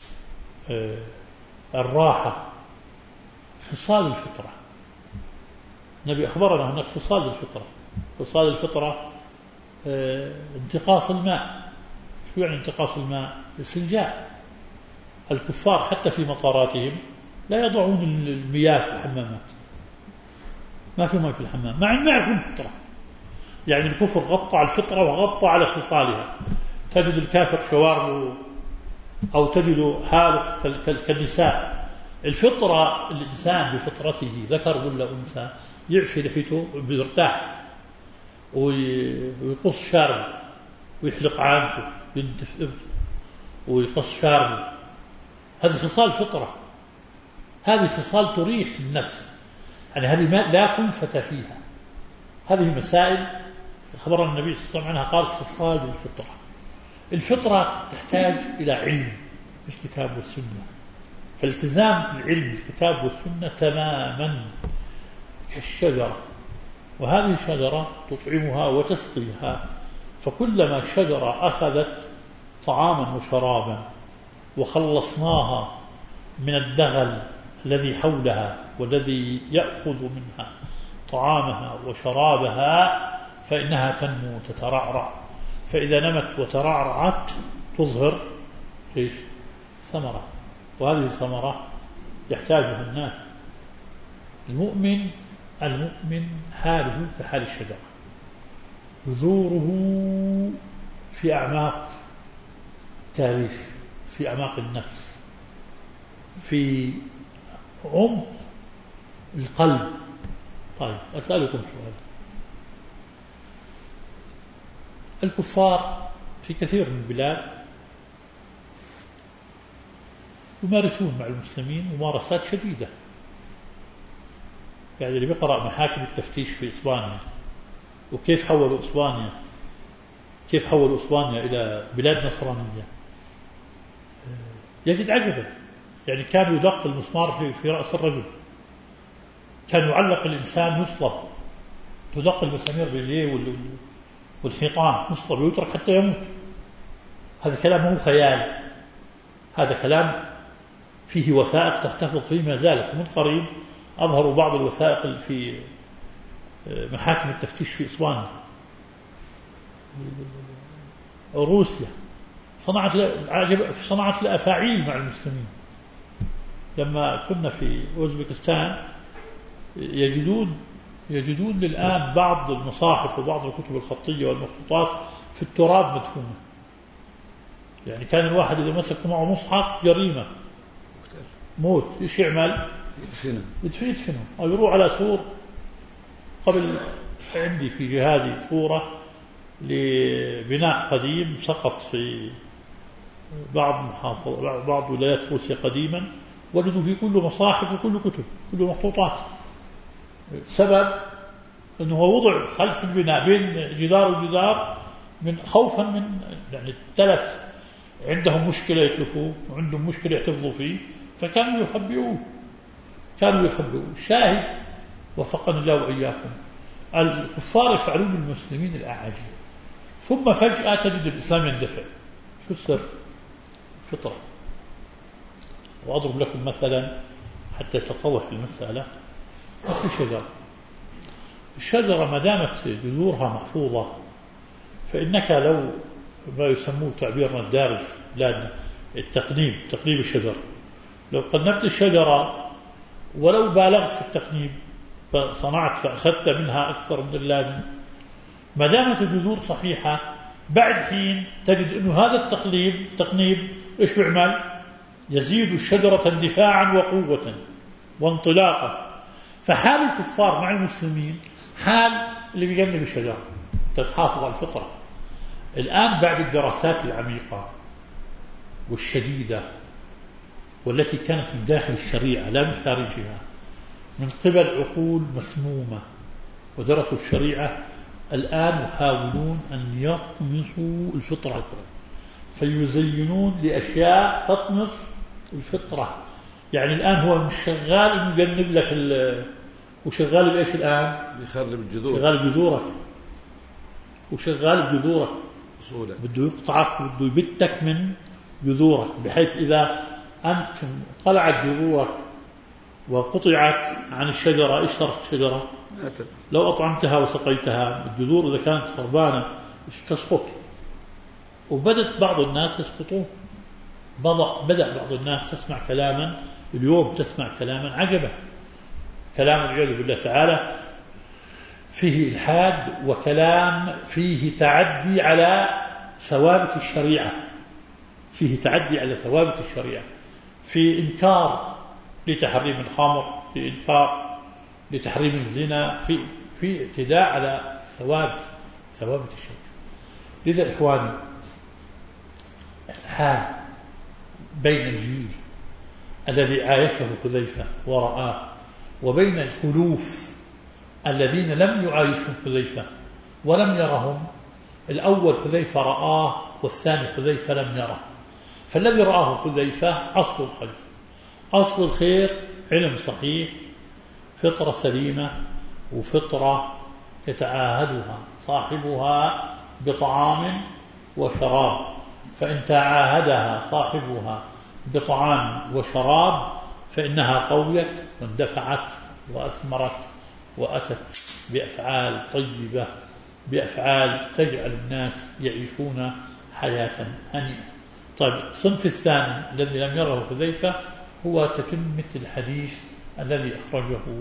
الراحة خصال الفطرة. النبي أخبرنا هناك خصال الفطرة. خصال الفطرة انتقاص الماء. شو يعني انتقاص الماء؟ الاستنجاء. الكفار حتى في مطاراتهم لا يضعون المياه في الحمامات، ما في ماء في الحمام، مع ما يكون فطرة. يعني الكفر غطى على الفطرة وغطى على خصالها. تجد الكافر شوارب أو تجد حالق كالنساء. الفطرة الإنسان بفطرته ذكر ولا أنثى يعفي لحيته بيرتاح ويقص شاربه ويحلق عانته ينتف إبته ويقص شاربه. هذه خصال الفطرة، هذه خصال تريح النفس. يعني هذه ما لا كنفة فيها. هذه مسائل خبرنا النبي صلى الله عليه وسلم عنها، قال خصال الفطرة. الفطرة تحتاج إلى علم الكتاب والسنة. فالالتزام بالعلم الكتاب والسنة تماما كالشجرة، وهذه الشجرة تطعمها وتسقيها. فكلما الشجرة أخذت طعاما وشرابا وخلصناها من الدغل الذي حولها والذي يأخذ منها طعامها وشرابها فإنها تنمو وتترعرع. فإذا نمت وترعرعت تظهر إيش؟ ثمرة. وهذه الثمرة يحتاجها الناس. المؤمن المؤمن حاله كحال الشجرة، جذوره في أعماق تاريخ، في أعماق النفس، في عمق القلب. طيب أسألكم سؤال، الكفار في كثير من البلاد يمارسون مع المسلمين ممارسات شديدة. يعني اللي بيقرأ محاكم التفتيش في إسبانيا وكيف حولوا إسبانيا كيف حولوا إسبانيا إلى بلاد نصرانية يجد عجبا. يعني كان يدق المسمار في, في رأس الرجل، كان يعلق الإنسان يصلب، تدق المسامير بالليل والحيطان يصلب ويترك حتى يموت. هذا كلام مو خيال، هذا كلام فيه وثائق تحتفظ فيه ما زالت. من قريب أظهروا بعض الوثائق في محاكم التفتيش في إسبانيا. روسيا صنعت صنعت الأفاعيل مع المسلمين. لما كنا في أوزبكستان يجدون يجدون للآن بعض المصاحف وبعض الكتب الخطية والمخطوطات في التراب مدفونة. يعني كان الواحد إذا مسك معه مصحف جريمة، موت. إيش يعمل؟ يدفنه أو يروح على سور. قبل عندي في جهادي صورة لبناء قديم سقط في بعض محافظ بعض ولايات روسيا قديما، وجدوا فيه كل مصاحف وكل كتب كل مخطوطات. سبب أنه هو وضع خلف البناء بين جدار وجدار من خوفا من يعني التلف، عندهم مشكلة يتلفوه وعندهم مشكلة يحتفظوا فيه، فكانوا يخبئوه كانوا يخبئوه. الشاهد وفقنا الله وإياكم، الكفار يفعلون بالمسلمين الأعاجيب، ثم فجأة تجد الإسلام يندفع. شو السر؟ فطرة. وأضرب لكم مثلا حتى تتضح المسألة. مثل الشجرة، الشجرة ما دامت جذورها محفوظة، فإنك لو ما يسموه تعبيرنا الدارج بلادنا التقنيب، تقنيب الشجر، لو قنبت الشجرة ولو بالغت في التقنيب فصنعت فأخذت منها أكثر من اللازم، ما دامت الجذور صحيحة بعد حين تجد أن هذا التقليب التقنيب إيش بيعمل؟ يزيد الشجرة اندفاعا وقوة وانطلاقا. فحال الكفار مع المسلمين حال اللي بيجنب الشجرة، تتحافظ على الفطرة. الآن بعد الدراسات العميقة والشديدة والتي كانت من داخل الشريعة لا من خارجها، من قبل عقول مسمومة ودرسوا الشريعة، الآن يحاولون أن يطمسوا الفطرة فيزينون لأشياء تطمس الفطرة. يعني الآن هو مش شغال إنه يجنب لك ال وشغال بإيش الآن؟ يخرب الجذور، شغال بجذورك وشغال بجذورك أصولا، بده يقطعك وبده يبتك من جذورك، بحيث إذا أنت قلعت جذورك وقطعت عن الشجرة، إيش صارت الشجرة؟ لو أطعمتها وسقيتها، الجذور إذا كانت خربانة تسقط. وبدأت بعض الناس يسقطون، بدأ بعض الناس تسمع كلاما، اليوم تسمع كلاما عجبا، كلام والعياذ بالله تعالى فيه إلحاد وكلام فيه تعدي على ثوابت الشريعة، فيه تعدي على ثوابت الشريعة، في إنكار لتحريم الخمر، في إنكار لتحريم الزنا، في في اعتداء على ثوابت ثوابت الشريعة. لذا إخواني، الحال بين الجيل الذي عايشه حذيفة ورآه وبين الخلوف الذين لم يعايشوا حذيفة ولم يرهم، الأول حذيفة رآه والثاني حذيفة لم يره. فالذي رآه حذيفة أصل الخير، أصل الخير علم صحيح، فطرة سليمة، وفطرة يتعاهدها صاحبها بطعام وشراب. فإن تعاهدها صاحبها بطعام وشراب فإنها قويت واندفعت وأثمرت وأتت بأفعال طيبة، بأفعال تجعل الناس يعيشون حياة هنيئة. طيب، الصنف الثاني الذي لم يره حذيفة هو تتمة الحديث الذي أخرجه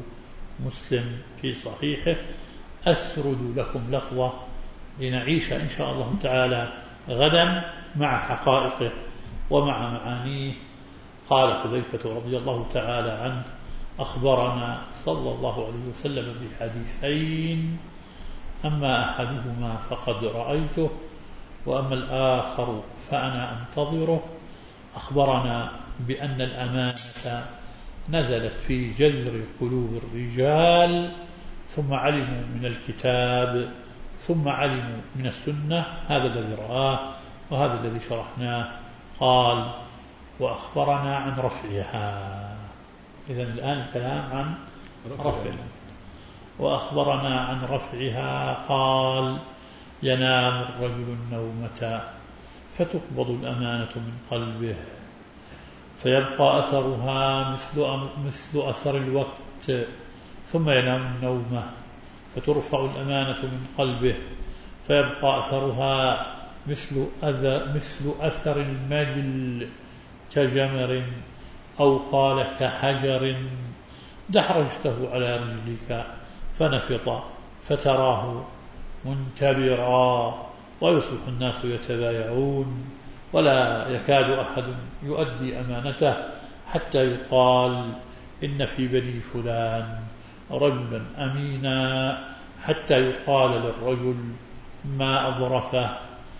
مسلم في صحيحه. أسرد لكم لفظة لنعيش إن شاء الله تعالى غدا مع حقائقه ومع معانيه. قال حذيفة رضي الله تعالى عنه: أخبرنا صلى الله عليه وسلم بحديثين: أما أحدهما فقد رأيته، وأما الآخر فأنا أنتظره. أخبرنا بأن الأمانة نزلت في جذر قلوب الرجال، ثم علموا من الكتاب، ثم علموا من السنة. هذا الذي رآه وهذا الذي شرحناه. قال: وأخبرنا عن رفعها. إذن الآن الكلام عن رفعها. وأخبرنا عن رفعها قال: ينام الرجل النومة فتقبض الأمانة من قلبه فيبقى أثرها مثل, مثل أثر الوقت، ثم ينام النومة فترفع الأمانة من قلبه فيبقى أثرها مثل, مثل أثر المجل كجمر، أو قال كحجر دحرجته على رجلك فنفط فتراه منتبرا، ويصبح الناس يتبايعون ولا يكاد أحد يؤدي أمانته حتى يقال: إن في بني فلان رجلا أمينا، حتى يقال للرجل: ما أظرفه،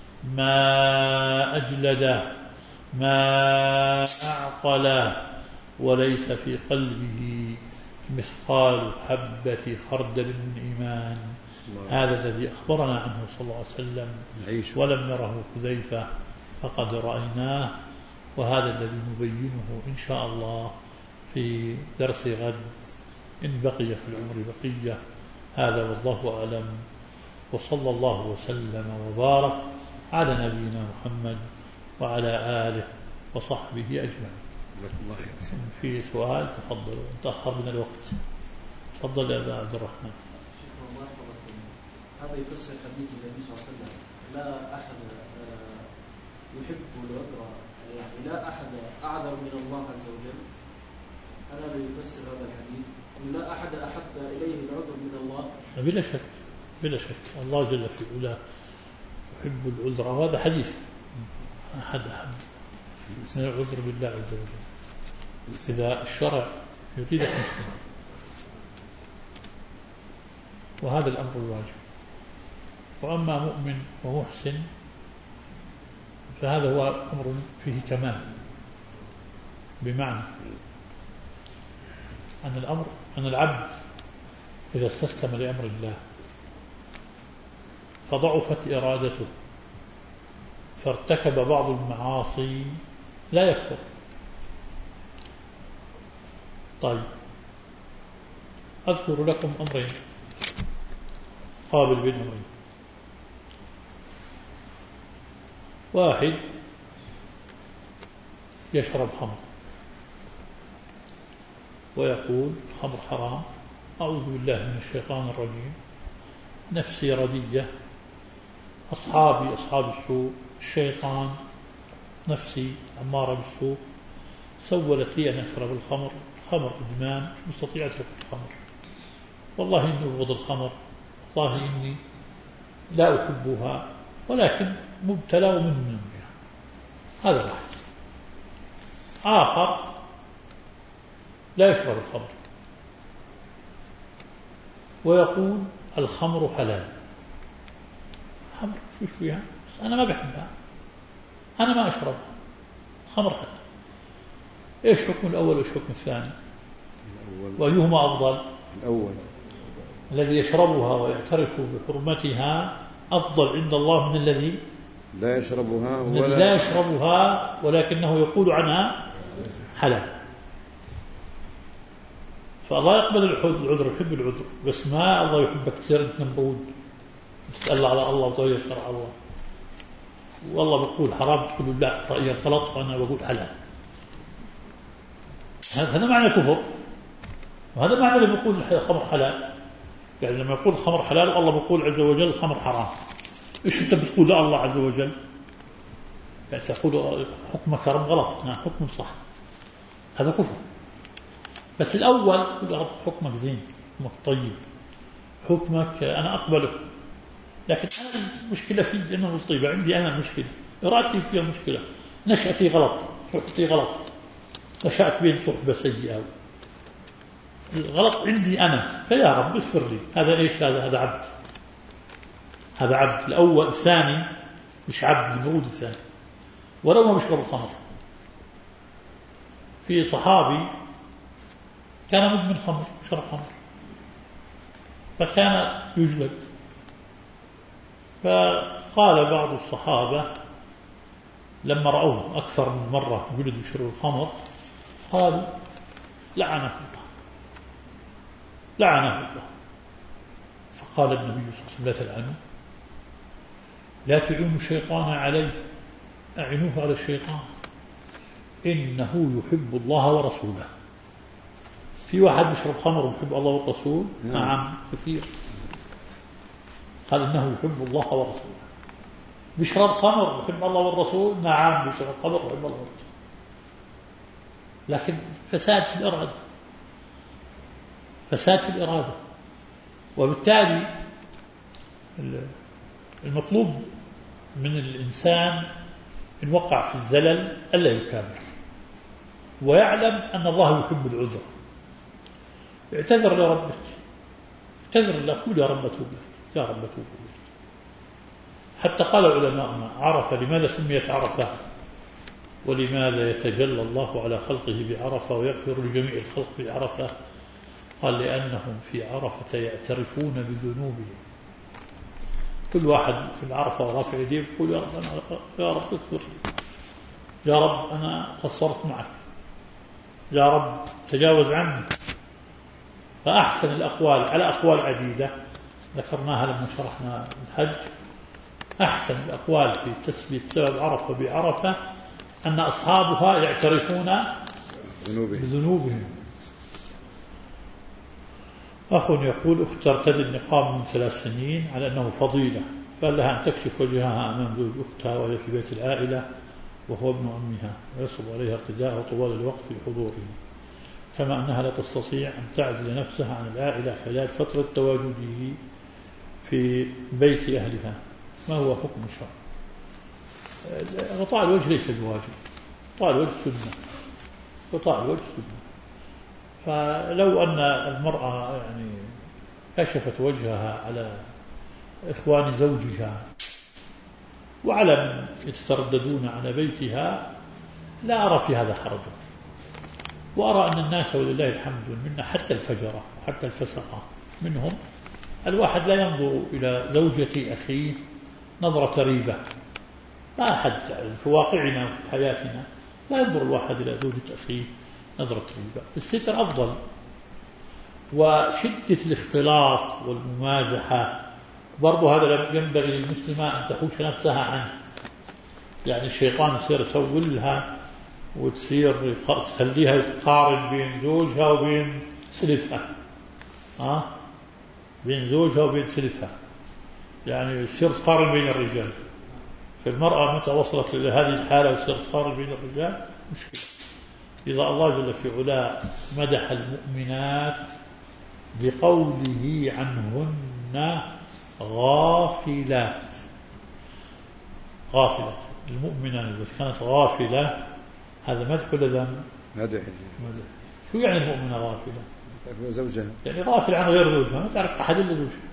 ما أجلده، ما أعقله، وليس في قلبه مثقال حبة خردل من إيمان. هذا الذي أخبرنا عنه صلى الله عليه وسلم ولم نره حذيفة فقد رأيناه، وهذا الذي نبينه إن شاء الله في درس غد إن بقي في العمر بقية. هذا والله أعلم، وصلى الله وسلم وبارك على نبينا محمد وعلى آله وصحبه أجمعين. الله خير. في سؤال تفضلوا، تأخر من الوقت. تفضل يا أبا عبد الرحمن. هذا يفسر حديث النبي صلى الله عليه وسلم: لا أحد يحب العذر، يعني لا أحد أعذر من الله عز وجل. هذا يفسر هذا الحديث أن لا أحد أحب إليه العذر من الله. بلا شك بلا شك الله جل في علاه يحب العذر، وهذا حديث أحد أحب من العذر بالله عز وجل إذا الشرع يريدك مسلم، وهذا الأمر الواجب. وأما مؤمن ومحسن فهذا هو أمر فيه كمال، بمعنى أن الأمر أن العبد إذا استسلم لأمر الله فضعفت إرادته فارتكب بعض المعاصي لا يكفر. طيب، أذكر لكم أمرين قابل بين أمرين. واحد يشرب خمر ويقول: خمر حرام، أعوذ بالله من الشيطان الرجيم، نفسي ردية، أصحابي أصحاب السوء، الشيطان نفسي أمارة بالسوء سولت لي أن أشرب الخمر. الخمر إدمان، مش مستطيع أترك الخمر، والله إني أبغض الخمر، والله إني لا أحبها، ولكن مبتلى ومن بها. هذا واحد. آخر لا يشرب الخمر ويقول: الخمر حلال. خمر شو فيها؟ أنا ما بحبها، أنا ما أشربها، الخمر حلال. إيش حكم الأول وإيش حكم الثاني؟ وأيهما أفضل؟ الأول. الذي يشربها ويعترف بحرمتها أفضل عند الله من الذي لا يشربها ولا لا يشربها ولكنه يقول عنها حلال. فالله يقبل العذر، يحب العذر، بس ما الله يحبك تصير انت نمرود تسأل على الله وتغير شرع الله، والله بقول حرام تقول لا رأيي غلط وأنا بقول حلال. هذا معنى كفر، وهذا معنى اللي بيقول الخمر حلال. يعني لما يقول الخمر حلال والله بيقول عز وجل الخمر حرام، إيش أنت بتقول لا الله عز وجل؟ يعني تقول حكم كرم غلط، نعم حكم صح، هذا كفر. بس الأول يقول رب حكمك زين، حكمك طيب، حكمك أنا أقبله، لكن أنا المشكلة فيه لأنه مصيبة عندي، أنا المشكلة إرادتي فيها مشكلة، نشأتي غلط، صحبتي غلط، نشأت بين صحبة سيئة، الغلط عندي أنا، فيا رب اغفر لي. هذا إيش؟ هذا هذا عبد، هذا عبد الأول. الثاني مش عبد، المولود الثاني، ولو ما بيشرب الخمر. في صحابي كان مدمن خمر، شرب خمر، فكان يجلد. فقال بعض الصحابة لما رأوه أكثر من مرة يجلد يشرب الخمر قالوا لعنه الله، لعنه الله. فقال النبي صلى الله عليه وسلم لا تلعنوا، لا تعينوا الشيطان عليه، أعنوه على الشيطان، إنه يحب الله ورسوله. في واحد يشرب خمر ويحب الله والرسول؟ نعم كثير. قال إنه يحب الله ورسوله. بيشرب خمر ويحب الله والرسول؟ نعم بيشرب خمر ويحب الله والرسول، لكن فساد في الإرادة، فساد في الإرادة. وبالتالي المطلوب من الإنسان إن وقع في الزلل ألا يكابر، ويعلم أن الله يحب العذر. اعتذر لربك، اعتذر له، قل يا رب توب لك، يا رب توب لك. حتى قال علماءنا عرفة لماذا سميت عرفة، ولماذا يتجلى الله على خلقه بعرفة ويغفر لجميع الخلق في عرفة؟ قال لأنهم في عرفة يعترفون بذنوبهم. كل واحد في العرفة ورافع يديه يقول يا رب أنا يا رب اغفر لي، يا رب أنا قصرت معك، يا رب تجاوز عني. فأحسن الأقوال على أقوال عديدة ذكرناها لما شرحنا الحج. أحسن الأقوال في تسمية سبب عرفة بعرفة أن أصحابها يعترفون بذنوبهم. أخ يقول أخت ترتدي النقاب من ثلاث سنين على أنه فضيلة، فقال لها أن تكشف وجهها أمام زوج أختها وهي في بيت العائلة وهو ابن أمها، ويصعب عليها ارتداءه طوال الوقت في حضوره، كما أنها لا تستطيع أن تعزل نفسها عن العائلة خلال فترة تواجده في بيت أهلها. ما هو حكم الشرع؟ غطاء الوجه ليس بواجب، غطاء الوجه سنة، غطاء الوجه سنة. فلو أن المرأة يعني كشفت وجهها على إخوان زوجها وعلى من يترددون على بيتها لا أرى في هذا حرجا، وأرى أن الناس ولله الحمد والمنة حتى الفجرة وحتى الفسقة منهم الواحد لا ينظر إلى زوجة أخيه نظرة ريبة. ما أحد في واقعنا وفي حياتنا لا ينظر الواحد إلى زوجة أخيه نظرة ريبة. الستر أفضل، وشدة الاختلاط والممازحة برضو هذا ينبغي للمسلمة أن تحوش نفسها عنه. يعني الشيطان يصير يسولها وتصير تخليها يقارن بين زوجها وبين سلفها، ها بين زوجها وبين سلفها، يعني يصير تقارن بين الرجال. فالمرأة متى وصلت إلى هذه الحالة وصير تقارن بين الرجال مشكلة. إذا الله جل في علاه مدح المؤمنات بقوله عنهن غافلات، غافلة المؤمنة التي كانت غافلة، هذا مدح ولا ذم؟ مدح. شو يعني المؤمنة غافلة؟ زوجها يعني غافل عن غير زوجها، ما تعرف أحد إلا زوجها.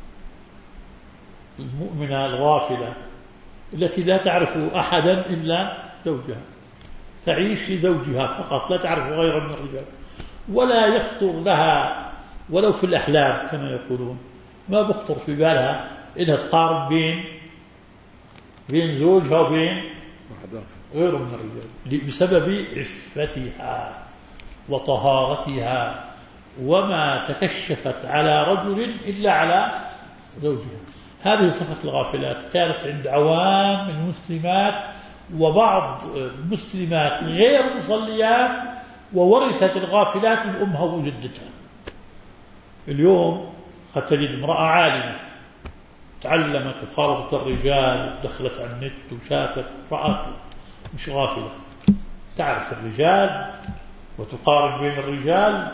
المؤمنة الغافلة التي لا تعرف أحدا إلا زوجها، تعيش لزوجها فقط، لا تعرف غيره من الرجال، ولا يخطر لها ولو في الأحلام كما يقولون، ما بخطر في بالها إنها تقارن بين بين زوجها وبين غيره من الرجال، بسبب عفتها وطهارتها، وما تكشفت على رجل إلا على زوجها. هذه صفة الغافلات كانت عند عوام المسلمات وبعض المسلمات غير مصليات، وورثت الغافلات من أمها وجدتها. اليوم قد تجد امرأة عالمة تعلمت وخالطت الرجال ودخلت على النت وشافت رأت، مش غافلة، تعرف الرجال وتقارن بين الرجال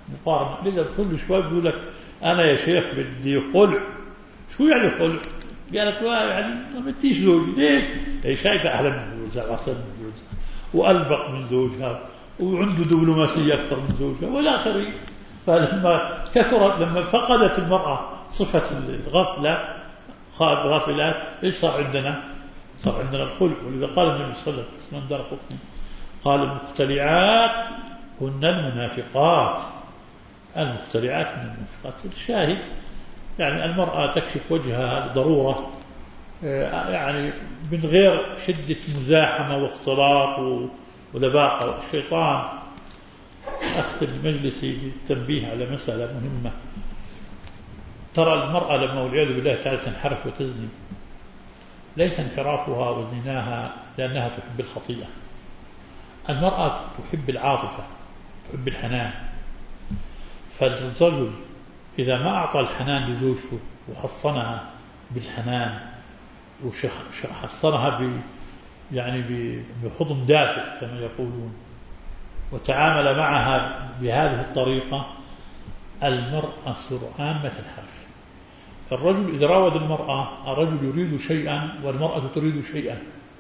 مقارنة. لذا كل شوي بيقول لك أنا يا شيخ بدي خلع. شو يعني خلع؟ قالت يعني ما بديش زوجي. ليش؟ هي شايفة أحلى من زوجها وأحسن من زوجها وألبق من زوجها وعنده دبلوماسية أكثر من زوجها ولا آخره. فلما كثرت، لما فقدت المرأة صفة الغفلة غافلات، إيش صار عندنا؟ صار عندنا الخلع. ولذا قال النبي صلى الله عليه وسلم قال المختلعات هن المنافقات. المختلعات من المنافقات. الشاهد يعني المرأة تكشف وجهها ضرورة، يعني من غير شدة مزاحمة واختلاط ولباقة. الشيطان. أختم مجلسي بالتنبيه على مسألة مهمة. ترى المرأة لما والعياذ بالله تعالى تنحرف وتزني، ليس انحرافها وزناها لأنها تحب الخطيئة. المرأة تحب العاطفة، تحب الحنان. فالرجل إذا ما أعطى الحنان لزوجته وحصنها بالحنان وحصنها ب يعني بحضن دافئ كما يقولون، وتعامل معها بهذه الطريقة، المرأة سرعان ما تنحرف. الرجل إذا راود المرأة، الرجل يريد شيئا والمرأة تريد شيئا.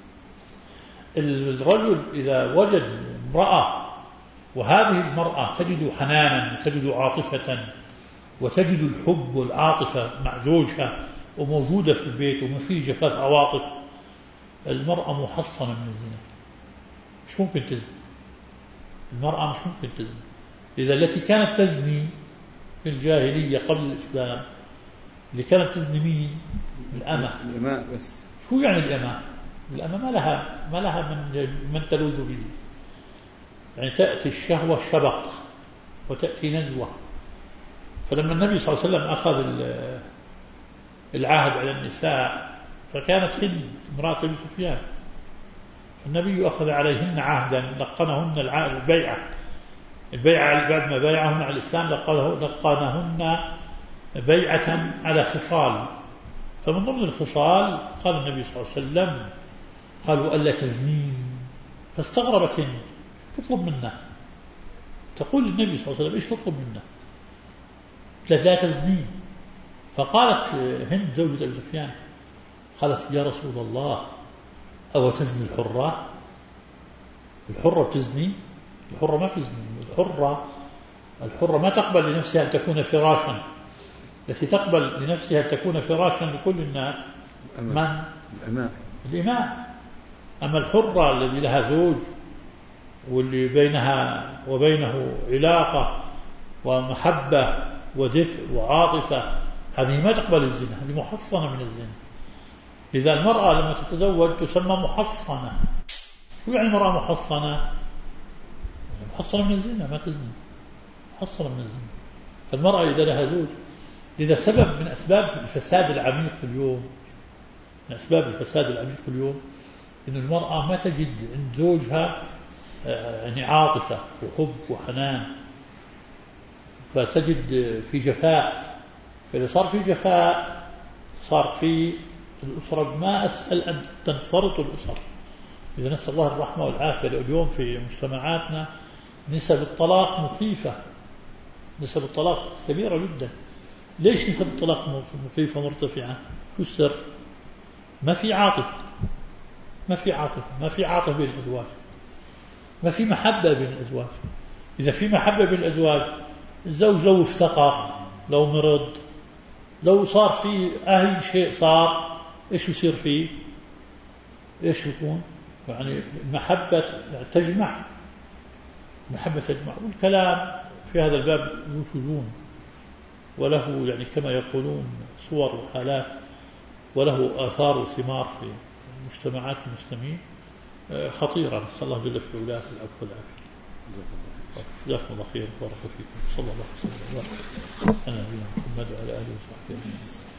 الرجل إذا وجد امرأة وهذه المرأة تجد حنانا وتجد عاطفة وتجد الحب والعاطفة مع زوجها وموجودة في البيت وما فيه جفاف عواطف، المرأة محصنة من الزنا. مش ممكن تزني المرأة، مش ممكن تزني. إذا التي كانت تزني في الجاهلية قبل الإسلام، اللي كانت تزني مين؟ الأمة. الأماء بس. شو يعني الأمة؟ الأمة ما لها ما لها من من تلوذ به. يعني تأتي الشهوة شبق وتأتي نزوة. فلما النبي صلى الله عليه وسلم أخذ العهد على النساء، فكانت هند امرأة أبي سفيان، فالنبي أخذ عليهن عهدا لقنهن البيعة البيعة بعد ما بايعهن على الإسلام لقنهن بيعة على خصال. فمن ضمن الخصال قال النبي صلى الله عليه وسلم قالوا ألا تزنين، فاستغربت هند تطلب منا، تقول للنبي صلى الله عليه وسلم إيش تطلب منا؟ لا تزنين. فقالت هند زوجة أبي سفيان قالت يا رسول الله أو تزني الحرة؟ الحرة بتزني؟ الحرة ما تزني. الحرة الحرة ما تقبل لنفسها أن تكون فراشا. التي تقبل لنفسها أن تكون فراشا لكل الناس من؟ الإماء. الإماء. أما الحرة الذي لها زوج واللي بينها وبينه علاقة ومحبة ودفء وعاطفة، هذه ما تقبل الزنا، هذه محصنة من الزنا. إذا المرأة لما تتزوج تسمى محصنة. شو يعني المرأة محصنة؟ محصنة من الزنا، ما تزني، محصنة من الزنا. فالمرأة إذا لها زوج، إذا سبب من أسباب الفساد العميق اليوم، من أسباب الفساد العميق اليوم إن المرأة ما تجد عند زوجها يعني عاطفة وحب وحنان، فتجد في جفاء. فإذا صار في جفاء صار في الأسرة ما أسهل أن تنفرط الأسر. إذا نسأل الله الرحمة والعافية. اليوم في مجتمعاتنا نسب الطلاق مخيفة، نسب الطلاق كبيرة جدا. ليش نسب الطلاق مخيفة مرتفعة؟ شو السر؟ ما في عاطفة، ما في عاطفة ما في عاطفة بين الأزواج، ما في محبة بين الأزواج. إذا في محبة بين الأزواج، الزوج لو افتقر، لو مرض، لو صار في أي شيء صار، إيش يصير فيه؟ إيش يكون؟ يعني المحبة تجمع، المحبة تجمع. والكلام في هذا الباب له شجون وله يعني كما يقولون صور وحالات، وله آثار وثمار في مجتمعات المسلمين خطيرة. نسأل الله جل في علاه العفو والعافية. جزاكم الله خير وبارك فيكم. صلى الله عليه وسلم على نبينا محمد وعلى آله وصحبه أجمعين.